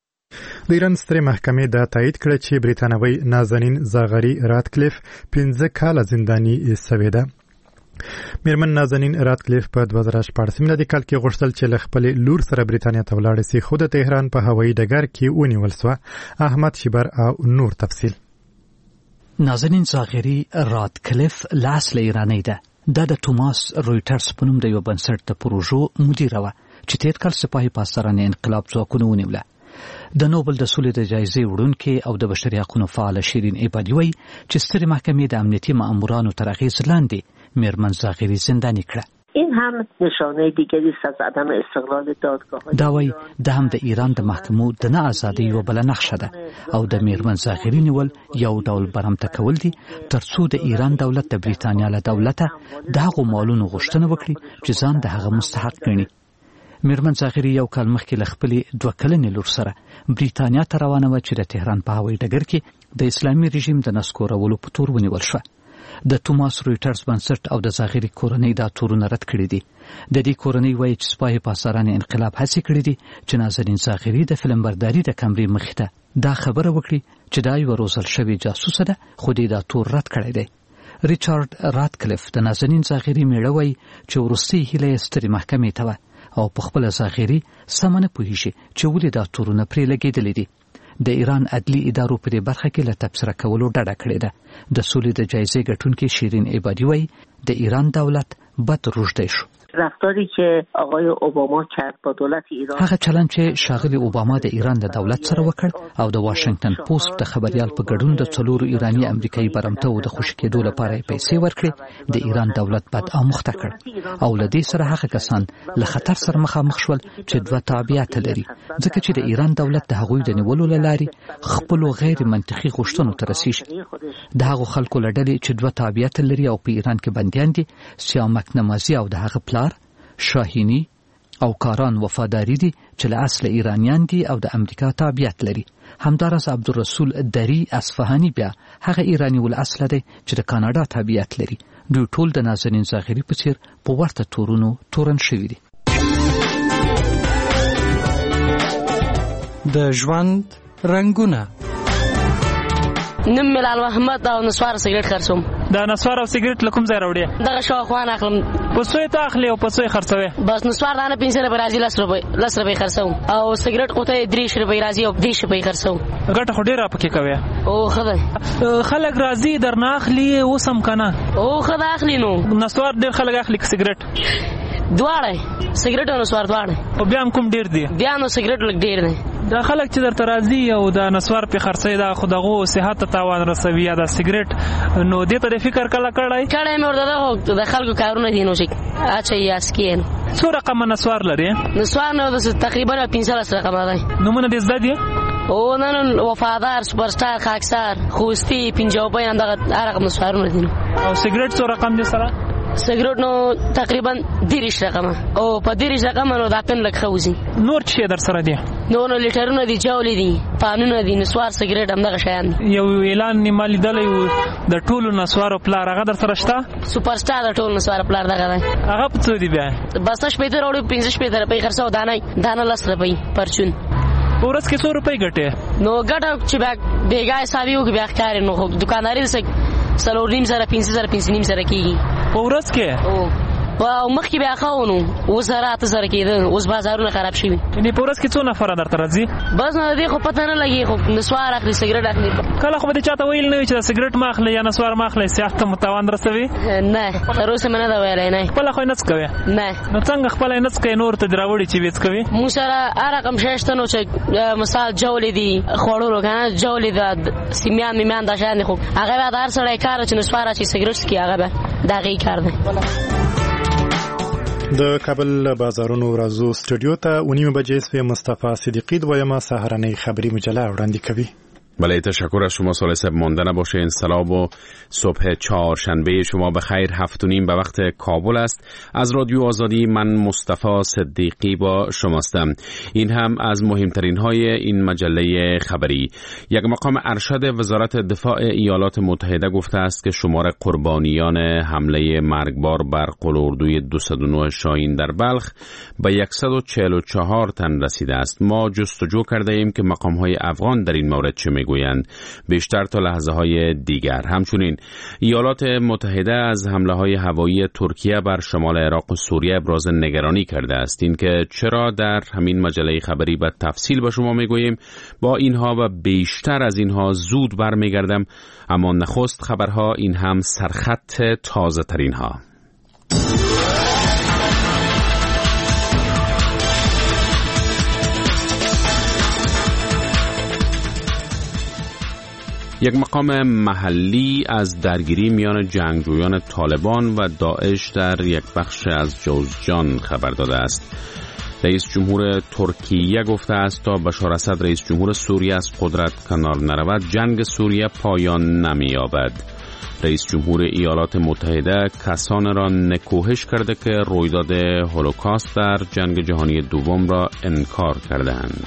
د ایران سترې محکمې دا تایید کړه چې بریتانوي نازنین زاغري راتکلیف پنځه کاله زنداني سوې ده. میرمن نازنین راتکلیف په دوه زره شپاړس میلادي کال کې غوښتل چې له خپلې لور سره بریتانیا ته ولاړه سي، خو د تهران په هوایي ډګر کې ونیول سوه. احمد شیبر او نور تفصیل. نازنین زاغري راتکلیف لاس له ایرانی ده. دا د توماس رویټرز په نوم د یو بنسټ د پروژو مدیره وه چې تېر کال سپاهي پاسداران انقلاب ځواکونه ونیوله. د نوبل د سولې د جایزې وړونکې او د بشري حقونو فعاله شیرین عبادي وایي چې سترې محکمې د امنیتي مامورانو تر اغېز لاندې میرمن زاغري زنداني کړه. این هم نشانه دیگری است از عدم استقلال دادگاه. دا وایي دا هم د ایران د محکمو د نه ازادۍ یوه بله نښه ده او د میرمن زاغري نیول یو ډول برمته کول دي تر څو د ایران دولت د بریتانیا له دولته د هغو مالونو غوښتنه وکړي چې ځان د هغه مستحق ګڼي. میرمن زاغري یو کال مخکې له خپلې دوه کلنې لور سره بریتانیا ته روانه وه چې د تهران په هوایي ډګر کې د اسلامي رژیم د نسکورولو په تور ونیول شوه. د توماس رویټرز بنسټ او د زاغري کورنۍ دا تورونه رد کړي دي. د دې کورنۍ وایي چې سپاهي پاسداران انقلاب هڅې کړي دي چې نازنین زاغري د فلمبرداري د کمرې مخې ته دا خبره وکړي چې دا یوه روزل شوې جاسوسه ده، خو دې دا تور رد کړی دی. ریچارډ راتکلیف د نازنین زاغري میړه وایي چې وروستۍ هیله یې سترې محکمې ته وه او په خپله زاغري سمه نه پوهېږي چې ولې دا تورونه پرې لګېدلي دي. د ایران عدلي ادارو په دې برخه کې له تبصره کولو ډډه کړې ده. د سولې د جایزې ګټونکې شیرین عبادي وایي د ایران دولت بد روږدی شو. رفتاری که آقای اوباما کرد با دولت ایران، هغه چلند چې شاغلی اوباما د ایران د دولت سره وکړ او د واشنگټن پوسټ د خبريال په ګډون د څلورو ایرانی امریکایي برمتو د خوشی کېدو لپاره پیسې ورکړي د ایران دولت بد آموخته کړ او له دې سره هغه کسان له خطر سره مخامخ شول چې دوه تابعیت لري، ځکه چې د ایران دولت د هغوی د نیولو لاري خپل غیر منطقي غوښتنو ته رسیږي. د هغو خلکو لړلې چې دوه تابعیت لري او په ایران کې بنديان دي، سیامک نمازي او د هغه پلار شاهینی او کاران وفاداری دي چې له اصل ایرانیان دي او د امریکا تابعیت لري. همدارس عبدالرسول دری اصفهانی بیا هغه ایرانی ول اصل دی چې د کاناډا تابعیت لري. دوی ټول د نازنین زاغري په څیر په ورته تورونو تورن شوي دي. د ژوند رنگونه نم ملال محمد او نسوار سیګریټ خرڅوم. دا نسوار او سیګریټ لکم ځای راوړي؟ دغه شو خوان اخلم. پسوی ته اخلي او پسوی خرڅوي؟ بس نسوار دانه پنځه روپۍ راځي، لس روپۍ لس روپۍ خرڅوم او سیګریټ قوته درې روپۍ راځي او دېرش روپۍ خرڅوم. ګټه خو ډېره پکې کوي. او خدای خلک راځي درنه اخلي اوس هم کنه؟ او خدای اخلي. نو نسوار ډېر خلک اخلي که سیګریټ؟ دواړه سیګریټ او نسوار دواړه. او بیا هم کوم ډېر دي؟ بیا نو سیګریټ لږ ډېر دی. دا خلک چې درته راځي او دا نسوار په خرڅي دا خودغو صحت ته تاوان رسوي یا دا سیګریټ نو دې ته فکر کله کړای کړای مې ورته د خلکو کارونه دي نو چې اچھا یاس کین څو رقم نسوار لري نسوار نو د تقریبا پنځه رقم دی نمونه دې زده دي او نن وفادار سپر سٹار خاکسار خوستی پنځه په اندغه رقم نسوارونه دي او سیګریټ څو رقم دي سره سیګریټ نو تقریبا دیرش رقم او په دیرش رقم نو دا پن لک خوځي نور څه در سره دي نو نو لیټرونه دي جوړې دي قانون دي نسوار سیګریټ همدغه شیان یو اعلان نیمالی دلې د ټولو نسوارو پلار هغه در سره شته سپر سٹار د ټولو نسوار پلار دغه هغه په څو دي بیا بس شپې ته وروړي پنځه شپې ته په خرڅو دانه دانه لس روپۍ پرچون ورس کې څو روپۍ ګټه نو ګټه چې بیا بیګا حسابي وګ بیا ښکار نو دکانداري سره سلور نیم سره پنځه سره پنځه نیم سره کیږي ورس کې او او مخکې بیا خاونو اوس راته سره کېده اوس بازارونه خراب شوي یعنی په ورځ کې څو نفر درته راځي بس نو دې خو پته نه لګي خو نسوار اخلي سیګریټ اخلي کله خو به چاته ویل نه چې سیګریټ ما اخلي یا نسوار ما اخلي صحت ته متوان رسوي نه تر اوسه مې نه دا ویلای نه خپل خو نه څه کوي نه نو څنګه خپل نه څه کوي نور ته دراوړي چې وېڅ کوي مو سره هر رقم شېشته نو چې مثال جولې دي خوړلو کنه جولې د سیمیان میان د شان خو هغه به هر سړی کار چې نسوار چې سیګریټ کی هغه به دغه کار دی د کابل بازارونو ورځو سټوډیو ته ونیمه بجې سوی مصطفی صدیقی دویمه سهارنۍ خبری مجله وړاندې کوي. بله تشکر از شما سال سب مانده نباشه. انصلاب و صبح چهارشنبه شما بخیر. هفت و نیم به وقت کابل است. از رادیو آزادی من مصطفی صدیقی با شماستم. این هم از مهمترین های این مجله خبری. یک مقام ارشد وزارت دفاع ایالات متحده گفته است که شمار قربانیان حمله مرگبار بر قلاردوی دویست و نه شاهین در بلخ به صد و چهل و چهار تن رسیده است. ما جستجو کرده ایم که مقام های افغان در این مورد چه میگویند. بیشتر تا لحظه های دیگر. همچنین ایالات متحده از حمله های هوایی ترکیه بر شمال عراق و سوریه ابراز نگرانی کرده است. این که چرا در همین مجله خبری به تفصیل با شما میگوییم. با اینها و بیشتر از اینها زود برمیگردم، اما نخست خبرها، این هم سرخط تازه ترین ها. یک مقام محلی از درگیری میان جنگجویان طالبان و داعش در یک بخش از جوزجان خبر داده است. رئیس جمهور ترکیه گفته است تا بشار اسد رئیس جمهور سوریه از قدرت کنار نرود جنگ سوریه پایان نمی‌یابد. رئیس جمهور ایالات متحده کسان را نکوهش کرده که رویداد هولوکاست در جنگ جهانی دوم را انکار کردند.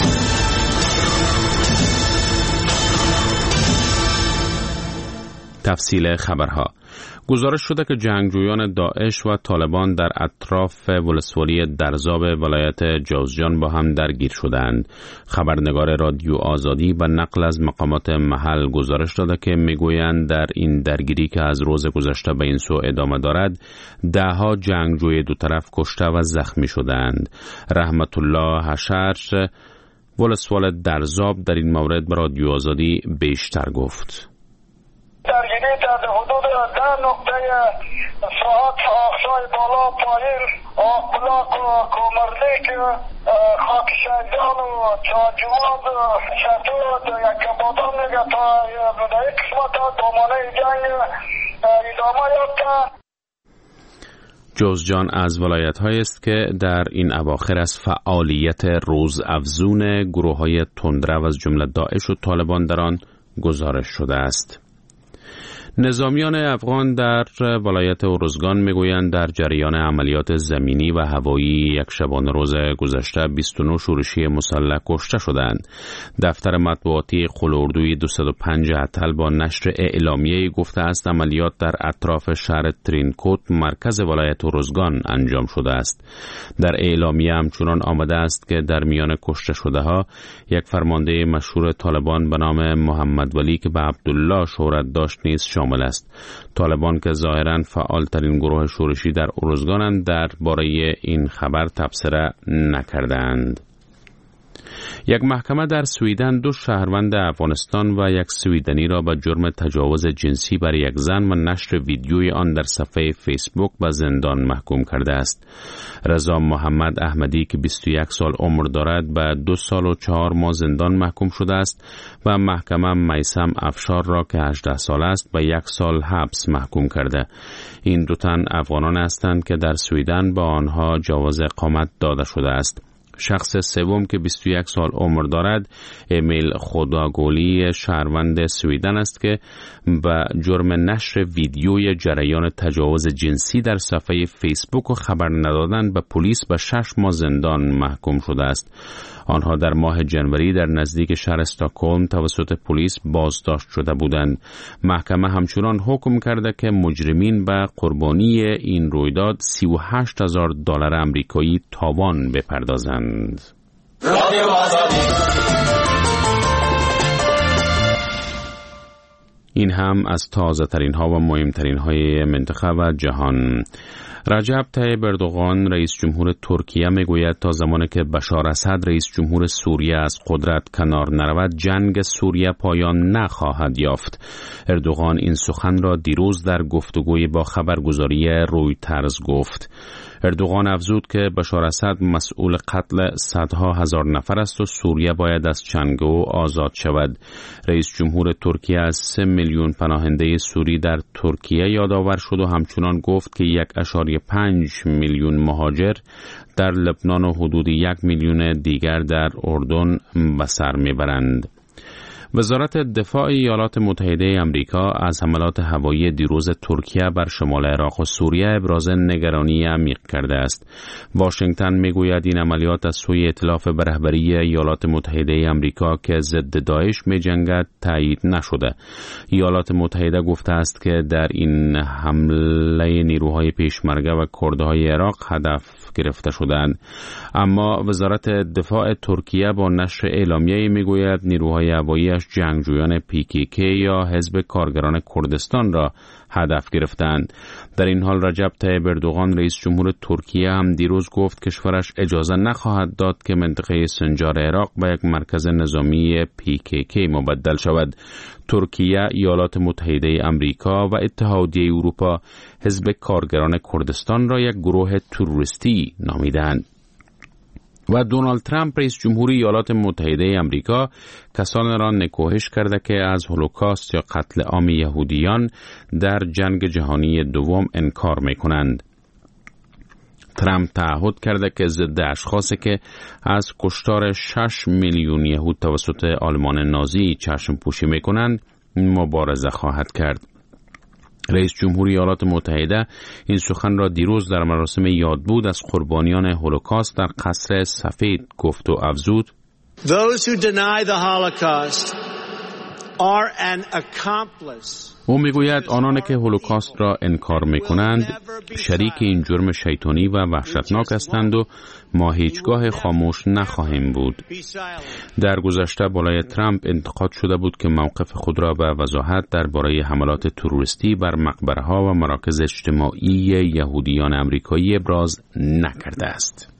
تفصیل خبرها. گزارش شده که جنگجویان داعش و طالبان در اطراف ولسوالی درزاب ولایت جوزجان با هم درگیر شدند. خبرنگار رادیو آزادی به نقل از مقامات محل گزارش داده که میگویند در این درگیری که از روز گذشته به این سو ادامه دارد، دهها جنگجوی دو طرف کشته و زخمی شدند. رحمت الله حشر ولسوال درزاب در این مورد به رادیو آزادی بیشتر گفت. درگیری در حدود ده نقطه ساعت آخشای بالا پایین آقلاق و کومرلیک خاک شیدان و جاجواد شتود یک بادان نگه تا بدهی قسمت دامانه جنگ ادامه یافته. جوزجان از ولایت‌هایی است که در این اواخر از فعالیت روز افزون گروه‌های تندرو از جمله داعش و طالبان در آن گزارش شده است. نظامیان افغان در ولایت ارزگان میگویند در جریان عملیات زمینی و هوایی یک شبانه روز گذشته بیست و نه شورشی مسلح کشته شدند. دفتر مطبوعاتی قلاردوی دویست و پنج اتل با نشر اعلامیه‌ای گفته است عملیات در اطراف شهر ترینکوت مرکز ولایت ارزگان انجام شده است. در اعلامیه همچنان آمده است که در میان کشته شده ها یک فرمانده مشهور طالبان به نام محمد ولی که به عبدالله شهرت داشت نیز شامل است. طالبان که ظاهراً فعال ترین گروه شورشی در ارزگانند درباره این خبر تبصره نکردند. یک محکمه در سویدن دو شهروند افغانستان و یک سویدنی را به جرم تجاوز جنسی بر یک زن و نشر ویدیوی آن در صفحه فیسبوک به زندان محکوم کرده است. رضا محمد احمدی که بیست و یک سال عمر دارد به دو سال و چهار ماه زندان محکوم شده است و محکمه میثم افشار را که هجده سال است به یک سال حبس محکوم کرده. این دو تن افغانان هستند که در سویدن با آنها جواز اقامت داده شده است. شخص سوم که بیست و یک سال عمر دارد امیل خداگولی شهروند سویدن است که به جرم نشر ویدیوی جریان تجاوز جنسی در صفحه فیسبوک و خبر ندادن به پلیس به شش ماه زندان محکوم شده است. آنها در ماه جنوری در نزدیک شهر استکهلم توسط پلیس بازداشت شده بودند. محکمه همچنان حکم کرده که مجرمین به قربانی این رویداد سی و هشت هزار دلار آمریکایی تاوان بپردازند. این هم از تازه ترین ها و مهمترین های منطقه و جهان. رجب طیب اردوغان رئیس جمهور ترکیه میگوید تا زمانی که بشار اسد رئیس جمهور سوریه از قدرت کنار نرود جنگ سوریه پایان نخواهد یافت. اردوغان این سخن را دیروز در گفتگوی با خبرگزاری رویترز گفت. اردوغان افزود که بشار اسد مسئول قتل صدها هزار نفر است و سوریه باید از چنگو آزاد شود. رئیس جمهور ترکیه از سه میلیون پناهنده سوری در ترکیه یادآور شد و همچنان گفت که یک و پنج میلیون مهاجر در لبنان و حدود یک میلیون دیگر در اردن به سر میبرند. وزارت دفاع ایالات متحده آمریکا از حملات هوایی دیروز ترکیه بر شمال عراق و سوریه ابراز نگرانی عمیق کرده است. واشنگتن میگوید این عملیات از سوی ائتلاف به رهبری ایالات متحده آمریکا که ضد داعش می‌جنگد تایید نشده. ایالات متحده گفته است که در این حمله نیروهای پیشمرگه و کردهای عراق هدف گرفته شدند. اما وزارت دفاع ترکیه با نشر اعلامیه‌ای میگوید نیروهای هوایی‌اش جنگجویان پی کی کی یا حزب کارگران کردستان را هدف گرفتند. در این حال رجب طیب اردوغان رئیس جمهور ترکیه هم دیروز گفت کشورش اجازه نخواهد داد که منطقه سنجار عراق به یک مرکز نظامی پی کی کی مبدل شود. ترکیه، ایالات متحده آمریکا و اتحادیه اروپا حزب کارگران کردستان را یک گروه تروریستی نامیدند. و دونالد ترامپ رئیس جمهور ایالات متحده آمریکا کسانی را نکوهش کرده که از هولوکاست یا قتل عام یهودیان در جنگ جهانی دوم انکار می‌کنند. ترامپ تعهد کرده که ضد اشخاصی که از کشتار شش میلیون یهود توسط آلمان نازی چشم پوشی می‌کنند مبارزه خواهد کرد. رئیس جمهور ایالات متحده این سخن را دیروز در مراسم یادبود از قربانیان هولوکاست در قصر سفید گفت و افزود: Those who deny the Holocaust are an accomplice. او میگوید آنانی که هولوکاست را انکار میکنند شریک این جرم شیطانی و وحشتناک هستند و ما هیچگاه خاموش نخواهیم بود. در گذشته بالای ترامپ انتقاد شده بود که موقف خود را به وضاحت درباره حملات تروریستی بر مقبره‌ها و مراکز اجتماعی یهودیان آمریکایی ابراز نکرده است.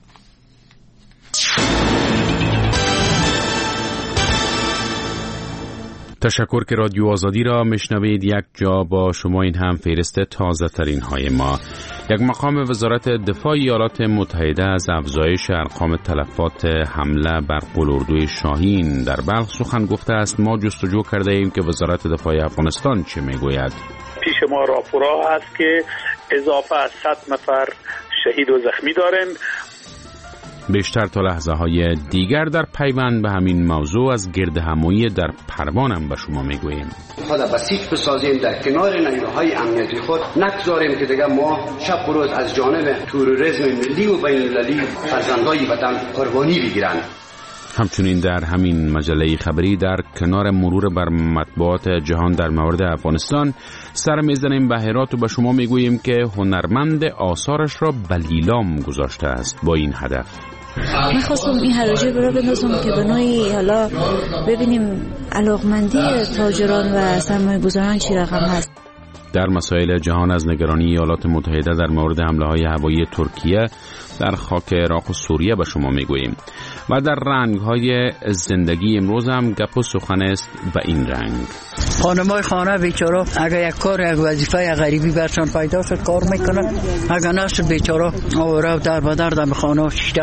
تشکر که رادیو آزادی را مشنوید. یک جا با شما این هم فهرست تازه ترین های ما. یک مقام وزارت دفاع ایالات متحده از افزایش ارقام تلفات حمله بر قلاردوی شاهین در بلخ سخن گفته است. ما جستجو کرده ایم که وزارت دفاع افغانستان چه میگوید. پیش ما راپورها هست که اضافه از صد نفر شهید و زخمی دارند. بیشتر تا لحظه های دیگر در پیوند به همین موضوع از گرد همایی در پروانم به شما میگوییم. خود بسیج بسازیم در کنار نیروهای امنیتی خود، نگذاریم که دیگر ما شب و روز از جانب تروریسم ملی و بین المللی فرزندای وطن قربانی بگیرند. همچنین در همین مجله خبری در کنار مرور بر مطبوعات جهان در مورد افغانستان سر میزنیم به هرات و به شما میگوییم که هنرمند آثارش را به لیلام گذاشته است با این هدف. میخواستم این حراجی برای بندازم که بنای حالا ببینیم علاقمندی تاجران و سرمایه گذاران چی رقم هست. در مسائل جهان از نگرانی ایالات متحده در مورد حمله های هوایی ترکیه در خاک عراق و سوریه به شما میگوییم. و در رنگ‌های زندگی امروز هم گپ و سخن است به این رنگ. خانمای خانه بیچاره اگه یک کار یک وظیفه غریبی برشان پیدا شد کار میکنن، اگه نشد بیچاره آوره در بدر در خانه شیشته.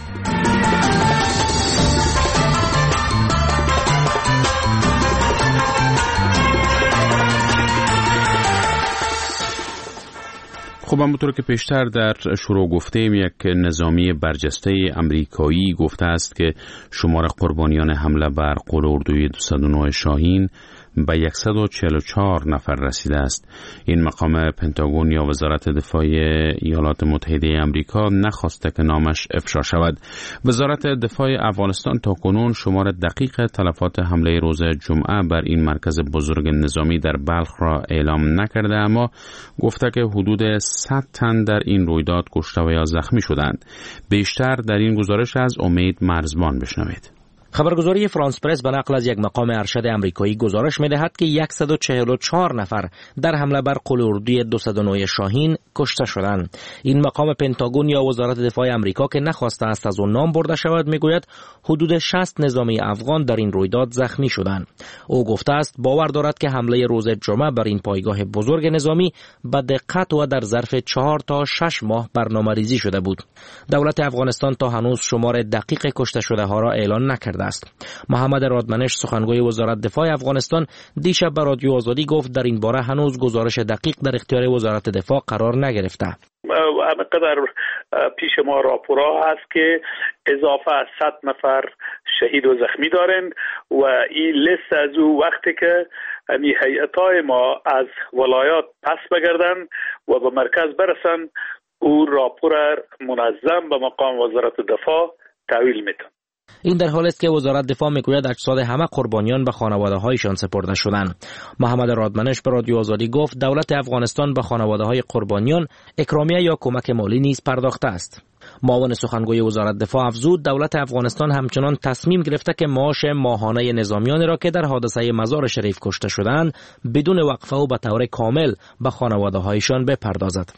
خب همونطور که پیشتر در شروع گفتیم، یک نظامی برجسته امریکایی گفته است که شمار قربانیان حمله بر قول اردوی دویست و نه شاهین به صد و چهل و چهار نفر رسیده است. این مقام پنتاگون یا وزارت دفاع ایالات متحده آمریکا نخواسته که نامش افشا شود. وزارت دفاع افغانستان تاکنون شمار دقیق تلفات حمله روز جمعه بر این مرکز بزرگ نظامی در بلخ را اعلام نکرده، اما گفته که حدود صد تن در این رویداد کشته و یا زخمی شدند. بیشتر در این گزارش از امید مرزبان بشنوید. خبرگزاری فرانس پرس به نقل از یک مقام ارشد آمریکایی گزارش می‌دهد که صد و چهل و چهار نفر در حمله بر قول اردوی دویست و نه شاهین کشته شدند. این مقام پنتاگون یا وزارت دفاع آمریکا که نخواسته است از آن نام برده شود میگوید حدود شصت نظامی افغان در این رویداد زخمی شدند. او گفته است باور دارد که حمله روز جمعه بر این پایگاه بزرگ نظامی به دقت و در ظرف چهار تا شش ماه برنامه‌ریزی شده بود. دولت افغانستان تا هنوز شمار دقیق کشته شده ها را اعلان نکرده است. محمد رادمنش سخنگوی وزارت دفاع افغانستان دیشب به رادیو آزادی گفت در این باره هنوز گزارش دقیق در اختیار وزارت دفاع قرار نگرفته. همینقدر پیش ما راپورها هست که اضافه از صد نفر شهید و زخمی دارند و این لیست از او وقتی که امی هیئتای ما از ولایات پس بگردن و به مرکز برسن، او راپور منظم به مقام وزارت دفاع تحویل میدن. این در حالی است که وزارت دفاع میگوید اجساد همه قربانیان به خانواده‌هایشان سپرده شدند. محمد رادمنش به رادیو آزادی گفت دولت افغانستان به خانواده‌های قربانیان اکرامیه یا کمک مالی نیز پرداخته است. معاون سخنگوی وزارت دفاع افزود دولت افغانستان همچنان تصمیم گرفته که معاش ماهانه نظامیان را که در حادثه مزار شریف کشته شدند بدون وقفه و به طور کامل به خانواده‌هایشان بپردازد.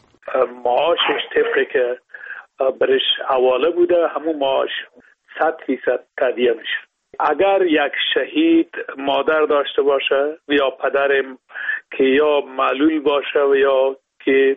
معاشش طبقی که برش حواله بوده همون معاش صد فیصد تادیه میشه. اگر یک شهید مادر داشته باشه یا پدر که یا معلول باشه و یا که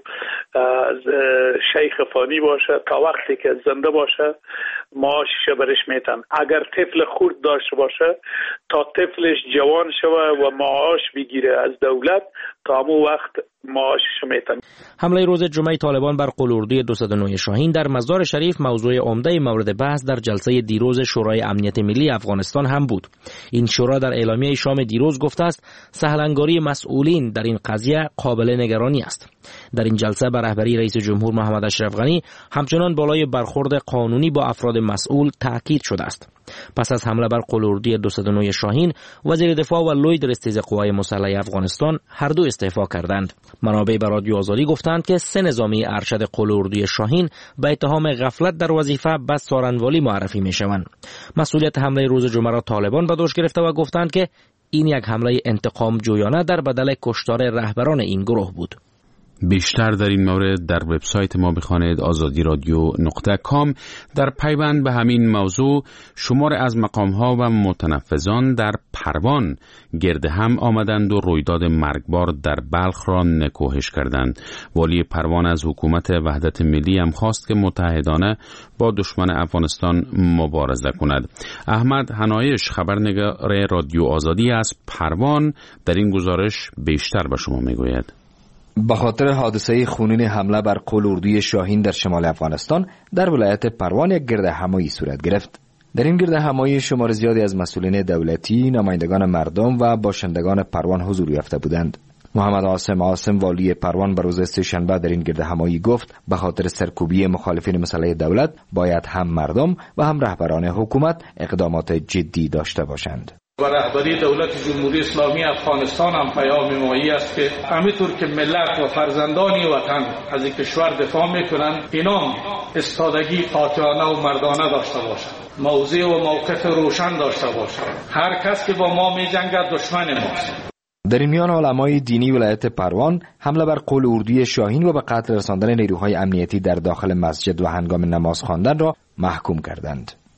شیخ فانی باشه تا وقتی که زنده باشه معاشش برش میتن. اگر طفل خرد داشته باشه تا طفلش جوان شوه و معاش بگیره از دولت تا همون وقت معاشش میتن. حمله روز جمعه طالبان بر قول اردوی دویست و نه شاهین در مزار شریف موضوع عمده مورد بحث در جلسه دیروز شورای امنیت ملی افغانستان هم بود. این شورا در اعلامیه شام دیروز گفته است سهلنگاری مسئولین در این قضیه قابل نگرانی است. در این جلسه بر رهبری رئیس جمهور محمد اشرف غنی همچنان بالای برخورد قانونی با افراد مسئول تاکید شده است. پس از حمله بر قول اردوی دویست و نه شاهین، وزیر دفاع و لوی درستیز قوای مسلح افغانستان هر دو استعفا کردند. منابع به رادیو آزادی گفتند که سه نظامی ارشد قول اردوی شاهین به اتهام غفلت در وظیفه به سارنوالی معرفی میشوند. مسئولیت حمله روز جمعه را طالبان به دوش گرفته و گفتند که این یک حمله انتقام جویانه در بدل کشتار رهبران این گروه بود. بیشتر در این مورد در وبسایت ما بخوانید آزادی رادیو نقطه کام. در پیوند به همین موضوع شمار از مقام‌ها و متنفذان در پروان گرد هم آمدند و رویداد مرگبار در بلخ را نکوهش کردند. والی پروان از حکومت وحدت ملی هم خواست که متحدانه با دشمن افغانستان مبارزه کند. احمد حنایش خبرنگار رادیو آزادی از پروان در این گزارش بیشتر به شما میگوید. به خاطر حادثه خونین حمله بر قول اردوی شاهین در شمال افغانستان در ولایت پروان یک گرد همایی صورت گرفت. در این گرد همایی شمار زیادی از مسئولین دولتی، نمایندگان مردم و باشندگان پروان حضور یافته بودند. محمد عاصم عاصم والی پروان به روز سه‌شنبه در این گرد همایی گفت به خاطر سرکوبی مخالفین مسلح دولت باید هم مردم و هم رهبران حکومت اقدامات جدی داشته باشند. و رهبری دولت جمهوری اسلامی افغانستان هم پیام مایی است که همینطور که ملت و فرزندانی وطن از این کشور دفاع میکنند اینا استادگی قاطعانه و مردانه داشته باشند، موضع و موقف روشن داشته باشند. هر کس که با ما میجنگد دشمن ماست. در این میان علمای دینی ولایت پروان حمله بر قول اردوی شاهین و به قتل رساندن نیروهای امنیتی در داخل مسجد و هنگام نماز خواندن را محکوم کردند.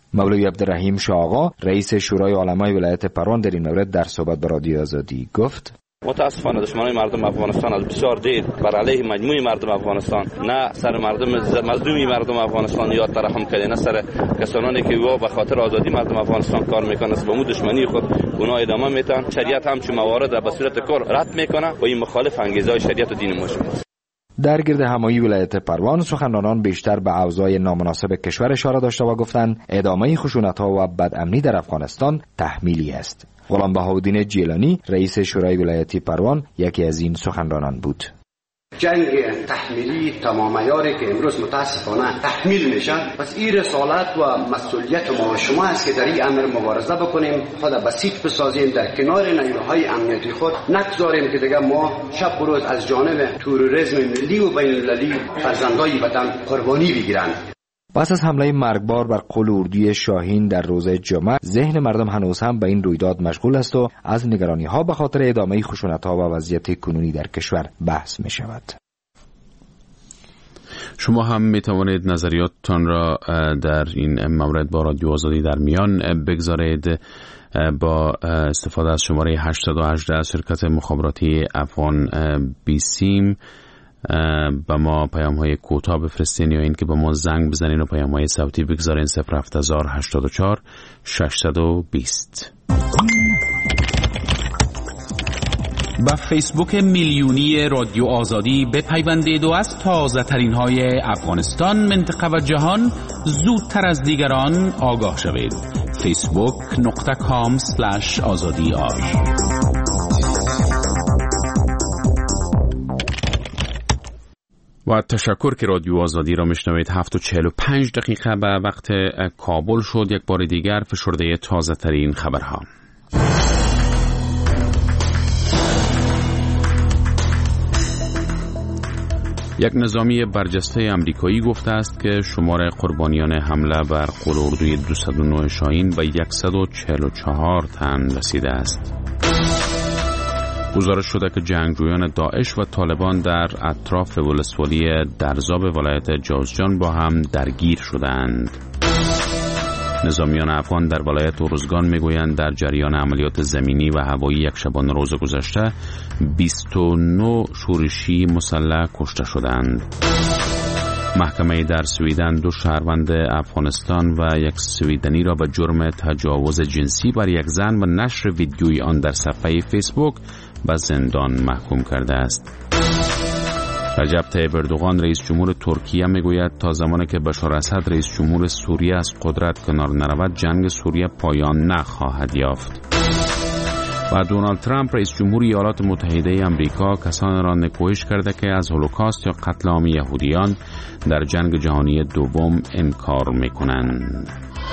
مولوی عبدالرحیم شاه آقا رئیس شورای علمای ولایت پروان در این مورد در صحبت با رادیو آزادی گفت: متاسفانه دشمنان مردم افغانستان از بسیار دیر بر علیه مجموعه مردم افغانستان، نه سر مردم مظلومی مردم افغانستان یاد ترحم کرده، نه سر کسانی که وا به خاطر آزادی مردم افغانستان کار میکنه با مو دشمنی خود اونا ادامه میتن. شریعت همچون موارد به صورت کل رد میکنه و این مخالف انگیزه شریعت و دین ما شماست. در گرد همایی ولایت پروان سخنرانان بیشتر به اوضاع نامناسب کشور اشاره داشته و گفتند ادامه خشونت‌ها و بدامنی در افغانستان تحمیلی است. غلام بهاءالدین جیلانی رئیس شورای ولایتی پروان یکی از این سخنرانان بود. جنگ تحمیلی تمام عیاری که امروز متاسفانه تحمیل میشن، پس این رسالت و مسئولیت ما و شما است که در این امر مبارزه بکنیم، خود بسیط بسازیم، در کنار نیروهای امنیتی خود نگذاریم که دیگه ما شب و روز از جانب تروریسم ملی و بین المللی فرزندای وطن قربانی بگیرند. پس از حمله مرگبار بر قول اردوی شاهین در روز جمعه، ذهن مردم هنوز هم به این رویداد مشغول است و از نگرانی ها به خاطر ادامه خشونت ها و وضعیت کنونی در کشور بحث می شود. شما هم می توانید نظریاتتان را در این مورد با رادیو آزادی در میان بگذارید با استفاده از شماره هشت یک هشت شرکت مخابراتی افغان بیسیم با ما پیام های کوتاه بفرستین یا این که با ما زنگ بزنین و پیام های صوتی بگذارین صفر هفت هشت چهار شش دو صفر. با فیسبوک میلیونی رادیو آزادی بپیوندید و از تازه ترین های افغانستان، منطقه و جهان زودتر از دیگران آگاه شوید. فیسبوک نقطه کام سلش آزادی آر. و تشکر که رادیو آزادی را میشنوید. هفت و چهل و پنج دقیقه به وقت کابل شد. یک بار دیگر فشرده تازه ترین خبرها. یک نظامی برجسته امریکایی گفته است که شمار قربانیان حمله بر قول اردوی دویست و نه شاهین به صد و چهل و چهار تن رسیده است. گزارش شده که جنگجویان داعش و طالبان در اطراف ولسوالی درزاب ولایت جوزجان با هم درگیر شدند. نظامیان افغان در ولایت ارزگان میگویند در جریان عملیات زمینی و هوایی یک شبانه روز گذشته بیست و نه شورشی مسلح کشته شدند. محکمه در سویدن دو شهروند افغانستان و یک سویدنی را به جرم تجاوز جنسی بر یک زن و نشر ویدیوی آن در صفحه فیسبوک به زندان محکوم کرده است. رجب طیب اردوغان رئیس جمهور ترکیه میگوید تا زمانی که بشار اسد رئیس جمهور سوریه از قدرت کنار نرود جنگ سوریه پایان نخواهد یافت. و دونالد ترامپ رئیس جمهور ایالات متحده آمریکا کسانی را نکوهش کرده که از هولوکاست یا قتل عام یهودیان در جنگ جهانی دوم انکار میکنند.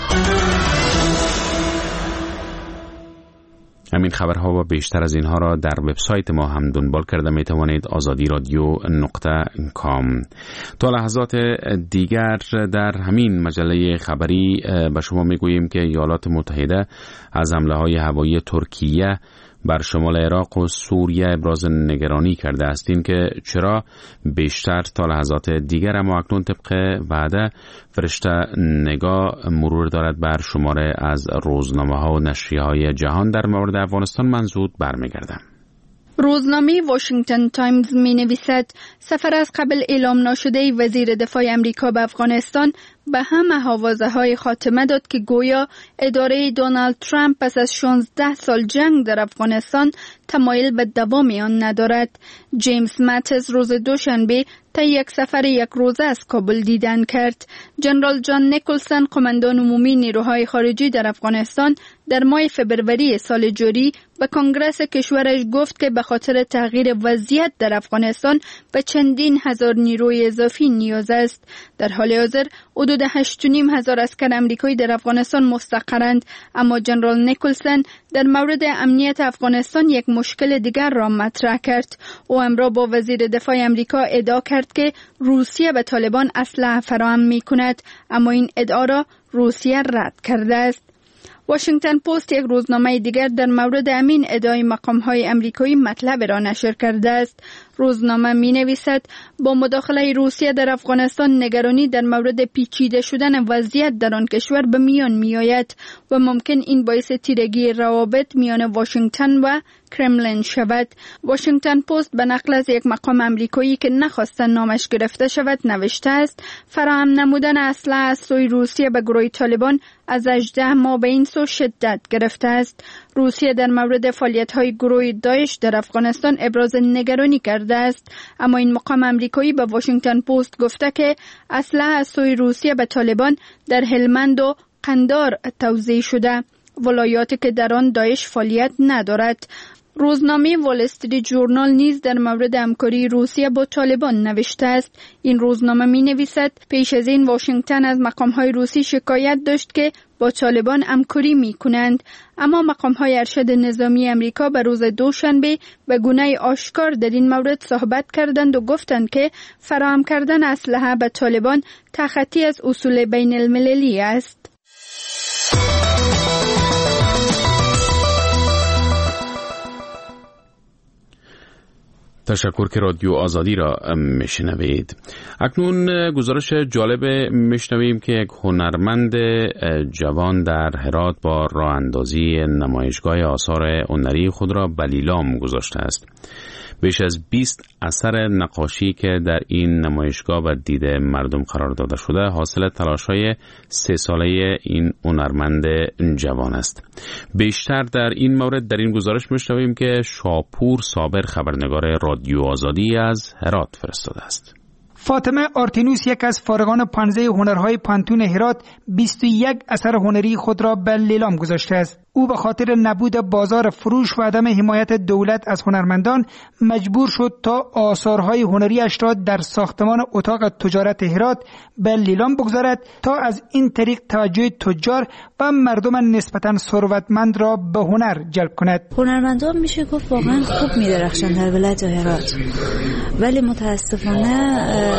همین خبرها و بیشتر از اینها را در وبسایت ما هم دنبال کرده می توانید آزادی رادیو نقطه کام. تا لحظات دیگر در همین مجله خبری به شما می گوییم که ایالات متحده از حمله های هوایی ترکیه بر شمال عراق و سوریه ابراز نگرانی کرده است. این که چرا بیشتر تا لحظات دیگر، اما اکنون طبق وعده فرشته نگاه مرور دارد بر شماره از روزنامه ها و نشریه های جهان در مورد افغانستان. من زود برمیگردم. روزنامه واشنگتن تایمز می نویسد سفر از قبل اعلام نشده وزیر دفاع امریکا به افغانستان به همه هوازه های خاتمه داد که گویا اداره دونالد ترامپ پس از شانزده سال جنگ در افغانستان تمایل به دوام آن ندارد. جیمز ماتز روز دوشنبه طی یک سفر یک روزه از کابل دیدن کرد. جنرال جان نیکلسن قماندان عمومی نیروهای خارجی در افغانستان در ماه فبروری سال جاری به کنگره کشورش گفت که به خاطر تغییر وضعیت در افغانستان به چندین هزار نیروی اضافی نیاز است. در حال حاضر حدود هشت و نیم هزار اسکر امریکایی در افغانستان مستقرند، اما جنرال نیکلسن در مورد امنیت افغانستان یک مشکل دیگر را مطرح کرد. او امروز با وزیر دفاع امریکا ادعا کرد که روسیه به طالبان اسلحه فراهم می کند، اما این ادعا را روسیه رد کرده است. واشنگتن پست یک روزنامه دیگر در مورد امین ادعای مقام‌های آمریکایی مطلب را نشر کرده است. روزنامه می‌نویسد با مداخله روسیه در افغانستان نگرانی در مورد پیچیده شدن وضعیت در آن کشور به میان می‌آید و ممکن این باعث تیرگی روابط میان واشنگتن و کرملین شود. واشنگتن پست به نقل از یک مقام آمریکایی که نخواستن نامش گرفته شود نوشته است فراهم نمودن اسلحه از سوی روسیه به گروه طالبان از هجده ماه به این سو شدت گرفته است. روسیه در مورد فعالیت‌های گروه داعش در افغانستان ابراز نگرانی کرده است، اما این مقام آمریکایی به واشنگتن پست گفته که اسلحه از سوی روسیه به طالبان در هلمند و قندار توزیع شده، ولایاتی که در آن داعش فعالیت ندارد. روزنامه وال استریت جورنال نیز در مورد همکاری روسیه با طالبان نوشته است. این روزنامه می نویسد پیش از این واشنگتن از مقام‌های روسی شکایت داشت که با طالبان همکاری می کنند، اما مقام‌های ارشد نظامی امریکا به روز دوشنبه به گونه آشکار در این مورد صحبت کردند و گفتند که فراهم کردن اسلحه به طالبان تخطی از اصول بین المللی است. تشکر که رادیو آزادی را میشنوید. اکنون گزارش جالب میشنویم که یک هنرمند جوان در هرات با راه اندازی نمایشگاه آثار هنری خود را به لیلام گذاشته است. بیش از بیست اثر نقاشی که در این نمایشگاه به دید مردم قرار داده شده حاصل تلاش‌های سه ساله این هنرمند جوان است. بیشتر در این مورد در این گزارش می‌شنویم که شاپور صابر خبرنگار رادیو آزادی از هرات فرستاده است. فاطمه آرتینوس یک از فارغان پانزده هنرهای پانتون هرات بیست و یک اثر هنری خود را به لیلام گذاشته است. او به خاطر نبود بازار فروش و عدم حمایت دولت از هنرمندان مجبور شد تا آثارهای هنریش را در ساختمان اتاق تجارت هرات به لیلام بگذارد تا از این طریق توجه تجار و مردم نسبتاً ثروتمند را به هنر جلب کند. هنرمندان میشه گفت واقعا خوب می‌درخشند در ولایت هرات، ولی متاسفانه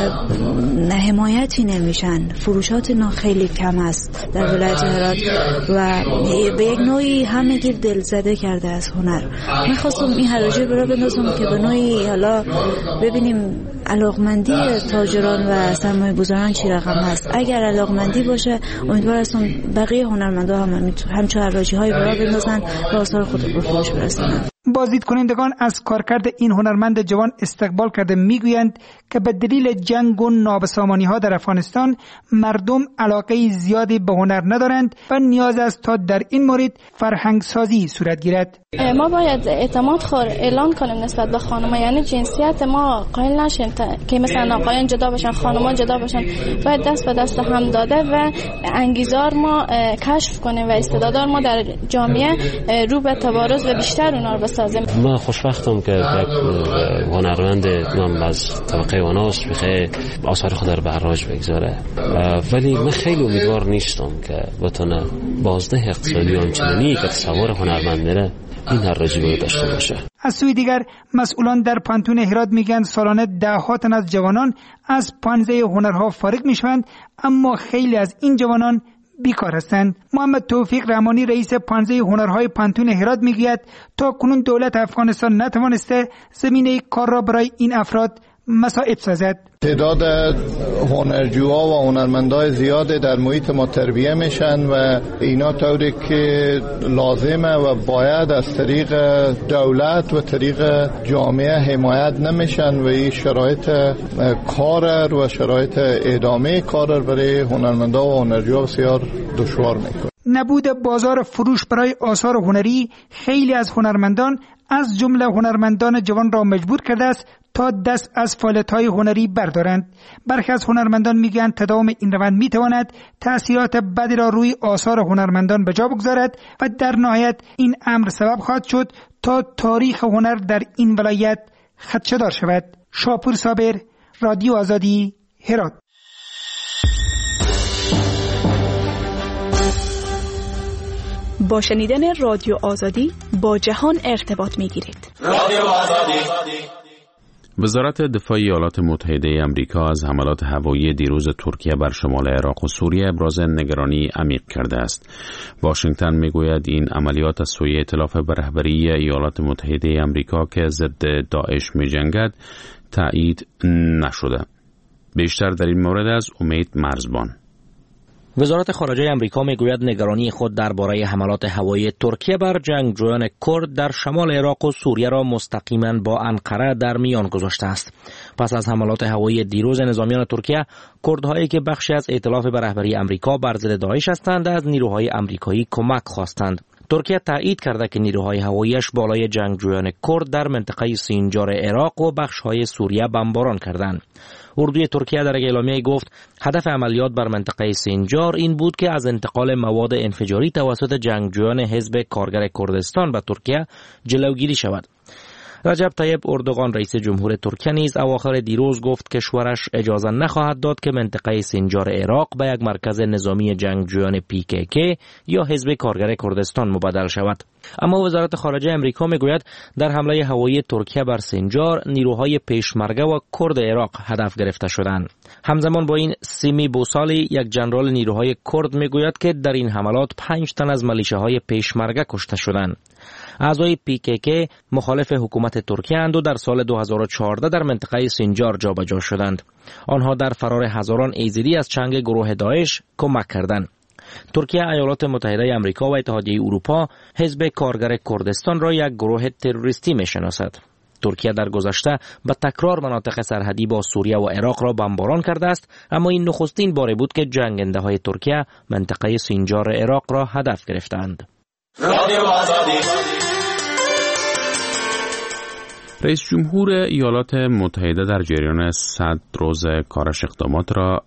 حمایتی نمیشن. فروشات اینا خیلی کم است در ولایت هرات و به یک نوعی همگی دلزده کرده از هنر. میخواستم این حراجی برای بندازم که به نوعی حالا ببینیم علاقمندی تاجران و سرمایه گذاران چی رقم هست. اگر علاقمندی باشه امیدوار هستم بقیه هنرمندا هم همچون حراجی های برای بندازن و آثار خود رو به فروش برسونن. بازدید کنندگان از کارکرد این هنرمند جوان استقبال کرده میگویند که به دلیل جنگ و نابسامانی ها در افغانستان مردم علاقه زیادی به هنر ندارند و نیاز است تا در این مورد فرهنگ سازی صورت گیرد. ما باید اعتماد خور اعلان کنیم نسبت به خانم‌ها، یعنی جنسیت ما قائل نشیم که مثلا آقایان جدا باشن خانم‌ها جدا باشن. باید دست به دست هم داده و انگیزار ما کشف کنیم و استعدادار ما در جامعه رو به تبارز و بیشتر اونها رو بسازیم. من خوشبختم که یک هنرمند نام از طبقه وناس بخیر آثار خود رو به حراج بگذاره، ولی من خیلی امیدوار نیستم که بتونه بازده اقتصادی آنچنانی که تصور هنرمند داره این حراجی رو داشته باشه. از سوی دیگر مسئولان در پانتون هرات میگن سالانه ده ها تن از جوانان از پانزده هنرها فارغ میشوند، اما خیلی از این جوانان بیکار هستند. محمد توفیق رحمانی رئیس پانزده هنرهای پانتون هرات میگوید تا کنون دولت افغانستان نتوانسته زمینه کار را برای این افراد مساعد سازد. تعداد هنرجوها و هنرمندای زیاده در محیط ما تربیه میشن و اینا طوری که لازمه و باید از طریق دولت و طریق جامعه حمایت نمیشن و این شرایط کار و شرایط ادامه کار برای هنرمندا و هنرجوها بسیار دشوار میکنه. نبود بازار فروش برای آثار هنری خیلی از هنرمندان از جمله هنرمندان جوان را مجبور کرده است تا دست از فعالیت‌های هنری بردارند. برخی از هنرمندان میگویند تداوم این روند میتواند تأثیرات بدی را روی آثار هنرمندان به جا بگذارد و در نهایت این امر سبب خواهد شد تا تاریخ هنر در این ولایت خدشه‌دار شود. شاپور صابر، رادیو آزادی، هرات. با شنیدن رادیو آزادی با جهان ارتباط میگیرید. رادیو آزادی وزارت دفاع ایالات متحده آمریکا از حملات هوایی دیروز ترکیه بر شمال عراق و سوریه ابراز نگرانی عمیق کرده است. واشنگتن میگوید این عملیات از سوی ائتلاف به رهبری ایالات متحده آمریکا که ضد داعش می‌جنگد تایید نشده. بیشتر در این مورد از امید مرزبان. وزارت خارجه آمریکا میگوید نگرانی خود درباره حملات هوایی ترکیه بر جنگجویان کرد در شمال عراق و سوریه را مستقیما با انقره در میان گذاشته است. پس از حملات هوایی دیروز نظامیان ترکیه، کردهایی که بخشی از ائتلاف به رهبری آمریکا بر ضد داعش هستند از نیروهای آمریکایی کمک خواستند. ترکیه تایید کرده که نیروهای هواییش بالای جنگجویان کرد در منطقه سینجار عراق و بخش‌های سوریه بمباران کردند. اردوی ترکیه در اعلامیه گفت هدف عملیات بر منطقه سینجار این بود که از انتقال مواد انفجاری توسط جنگجویان حزب کارگر کردستان به ترکیه جلوگیری شود. رجب طیب اردوغان رئیس جمهور ترکیه نیز اواخر دیروز گفت کشورش اجازه نخواهد داد که منطقه سینجار عراق به یک مرکز نظامی جنگجویان پی کی کی یا حزب کارگر کردستان مبدل شود. اما وزارت خارجه آمریکا میگوید در حمله هوایی ترکیه بر سینجار نیروهای پیشمرگه و کرد عراق هدف گرفته شدند. همزمان با این سیمی بوسالی یک ژنرال نیروهای کرد میگوید که در این حملات پنج تن از ملیشه‌های پیشمرگه کشته شدند. اعضای پی کی کی مخالف حکومت ترکیه اند و در سال دو هزار و چهارده در منطقه سینجار جابجا شدند. آنها در فرار هزاران ایزدی از چنگ گروه داعش کمک کردند. ترکیه، ایالات متحده آمریکا و اتحادیه اروپا حزب کارگر کردستان را یک گروه تروریستی می‌شناسد. ترکیه در گذشته به تکرار مناطق سرحدی با سوریه و عراق را بمباران کرده است، اما این نخستین بار بود که جنگنده‌های ترکیه منطقه سینجار عراق را هدف گرفتند. رئیس جمهور ایالات متحده در جریان صد روز کارش اقدامات را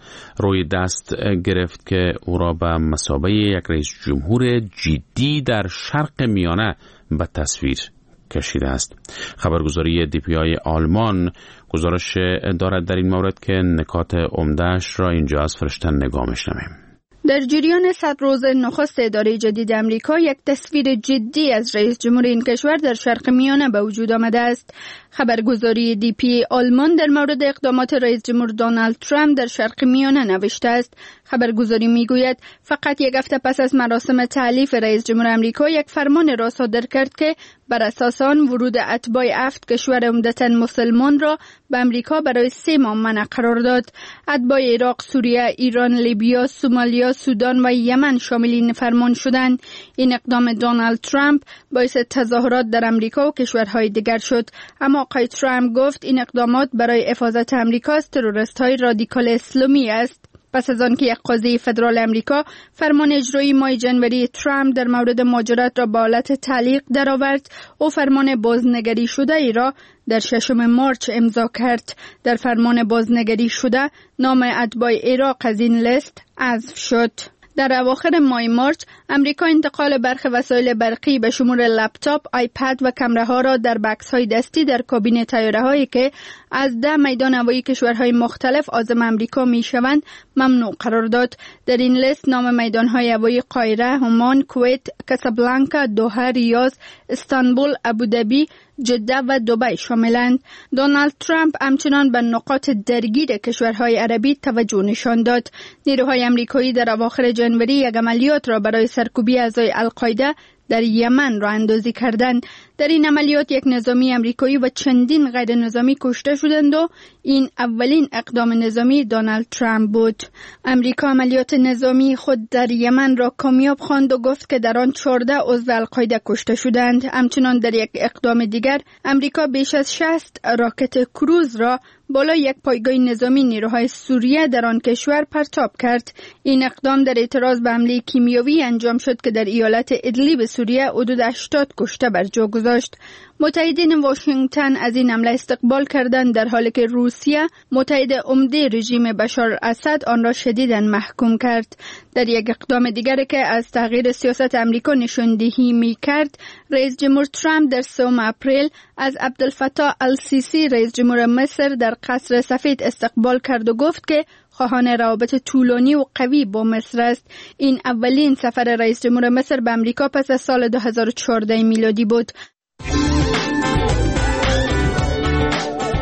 روی دست گرفت که او را به مثابه یک رئیس جمهور جدی در شرق میانه به تصویر کشیده است. خبرگزاری دی پی آی آلمان گزارش دارد در این مورد که نکات عمده‌اش را اینجا از فرشتن نگاه می‌شنویم. در جریان صد روز نخست اداره جدید امریکا یک تصویر جدی از رئیس جمهور این کشور در شرق میانه به وجود آمده است. خبرگزاری دی پی آلمان در مورد اقدامات رئیس جمهور دونالد ترامپ در شرق میانه نوشته است. خبرگزاری میگوید فقط یک هفته پس از مراسم تألیف رئیس جمهور امریکا یک فرمان را صادر کرد که بر اساس آن ورود اتباع هفت کشور عمدتاً مسلمان را به امریکا برای سه ماه منع قرار داد. اتباع عراق، سوریه، ایران، لیبیا، سومالیا، سودان و یمن شامل این فرمان شدند. این اقدام دونالد ترامپ باعث تظاهرات در امریکا و کشورهای دیگر شد، اما آقای ترامپ گفت این اقدامات برای حفاظت امریکا از تروریست‌های رادیکال اسلامی است. پس از آن که یک قاضی فدرال امریکا فرمان اجرایی ماه جنوری ترامپ در مورد مهاجرت را به حالت تعلیق درآورد، او فرمان بازنگری شده ای را در ششم مارچ امضا کرد. در فرمان بازنگری شده نام اتباع عراق از این لیست حذف شد. در اواخر ماه مارچ امریکا انتقال برخی وسایل برقی به شمول لپتاپ، آیپد و کامراها را در بکس‌های دستی در کابین طیاره‌هایی که از ده میدان هوایی کشورهای مختلف عازم امریکا میشوند ممنوع قرار داد. در این لیست نام میدان‌های هوایی قاهره، عمان، کویت، کاسابلانکا، دوحه، ریاض، استانبول، ابوظبی، جده و دبی شاملند. دونالد ترامپ همچنان به نقاط درگیر کشورهای عربی توجه نشان داد. نیروهای آمریکایی در اواخر جنوری یک عملیات را برای سرکوبی اعضای القاعده در یمن را اندازی کردند. در این عملیات یک نظامی آمریکایی و چندین غیر نظامی کشته شدند و این اولین اقدام نظامی دونالد ترامپ بود. امریکا عملیات نظامی خود در یمن را کامیاب خواند و گفت که در آن چهارده عضو القاعده کشته شدند. همچنان در یک اقدام دیگر امریکا بیش از شصت راکت کروز را بالای یک پایگاه نظامی نیروهای سوریه در آن کشور پرتاب کرد. این اقدام در اعتراض به حمله کیمیاوی انجام شد که در ایالت ادلیب سوریه حدود هشتاد کشته بر جا گذاشت. متحدین واشنگتن از این حمله استقبال کردند، در حالی که روسیه متحد عمده رژیم بشار اسد آن را شدیداً محکوم کرد. در یک اقدام دیگر که از تغییر سیاست امریکا نشاندهی می کرد، رئیس جمهور ترامپ در سوم اپریل از عبدالفتاح السیسی رئیس جمهور مصر در قصر سفید استقبال کرد و گفت که خواهان روابط طولانی و قوی با مصر است. این اولین سفر رئیس جمهور مصر به امریکا پس از سال دو هزار و چهارده میلادی بود.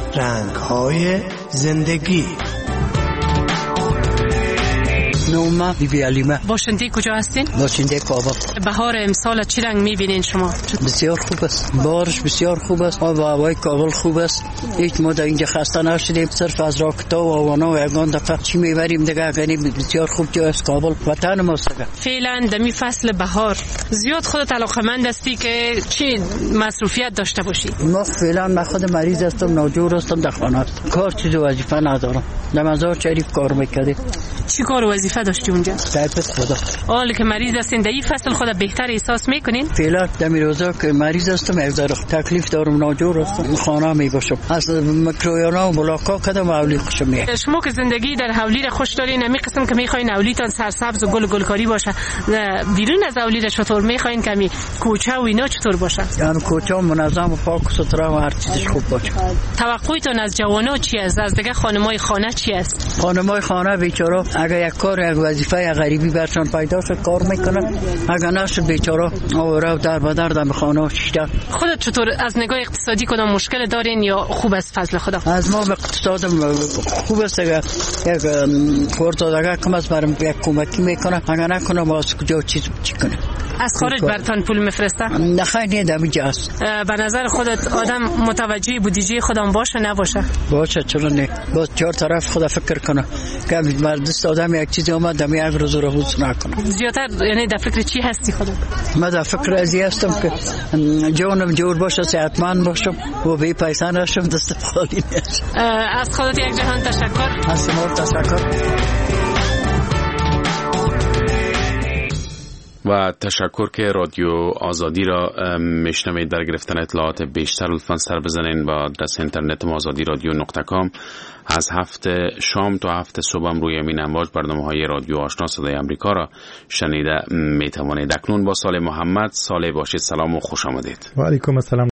رنگ‌های زندگی. نوما بیبی علیمه. باشنده کجا هستین؟ باشنده کابل. بهار امسال چه رنگ می‌بینین شما؟ بسیار خوب است. بارش بسیار خوب است. آب و هوای کابل خوب است. هیچ ما در اینجا خسته نشدیم. صرف از راکتا و آوانا و یگان دفعه چی میبریم دیگه. اگه بسیار خوب جای است کابل. وطن ماست. فعلا در می فصل بهار زیاد خودت علاقه‌مند هستی که چی مصروفیت داشته باشی؟ ما فعلا من خود مریض هستم، ناجور هستم، در خانه هستم. کار چیز وظیفه ندارم. در مزار شریف کار میکردیم. چی کار وظیفه داشتی اونجا؟ تایپت خدا. حالا که مریض هستین در این فصل خود بهتر احساس میکنین؟ فعلا در روزا که مریض هستم یک ذره تکلیف دارم، ناجور هستم، خانه می باشم. از میکرویانا و ملاقات کردم اولی خوشم میاد. شما که زندگی در حولی را خوش دارین، نمی قسم که میخواین اولیتان سرسبز و گل گلکاری باشه، بیرون از اولی را چطور میخواین که می کوچه و اینا چطور باشه؟ یعنی کوچه منظم و پاک و ستره و هر چیزش خوب باشه. توقعتون از جوانا چی است؟ از دیگه خانمای خانه چی است؟ خانمای خانه بیچاره اگه یک کار یک وظیفه غریبی برشان پیدا شد کار میکنن، اگه نشد بیچاره آواره در بدر در خانه شیده. خودت چطور از نگاه اقتصادی کدام مشکل دارین یا خوب است فضل خدا؟ از ما اقتصادم خوب است. اگه یک خورتادگه کم از برم یک کمکی میکنه، اگه نکنه ما از کجا چیز چی کنه؟ از خارج برتان پول میفرسته؟ نه خیلی دمیجه است. به نظر خودت آدم متوجه بودجه خودم باشه نباشه؟ باشه، چرا نه؟ با چهار طرف خدا فکر کنه که مردست آدم یک چیزی اومد دمی یک روز رو روز نکنه. زیادتر یعنی در فکر چی هستی خودت؟ من در فکر ازی هستم که جانم جور باشه، صحتمند باشم و بی پیسه نشم، دست خالی نشم. از خودت یک جهان تشکر. از شما تشکر. و تشکر که رادیو آزادی را میشنوید. در گرفتن اطلاعات بیشتر لطفاً سر بزنین با آدرس اینترنت ما آزادی رادیو نقطه کام. از هفته شام تا هفته صبح روی امین امواج برنامه‌های رادیو آشنا صدای آمریکا را شنیده میتوانید. اکنون با سال محمد صالح باشید. سلام و خوش آمدید. و علیکم السلام.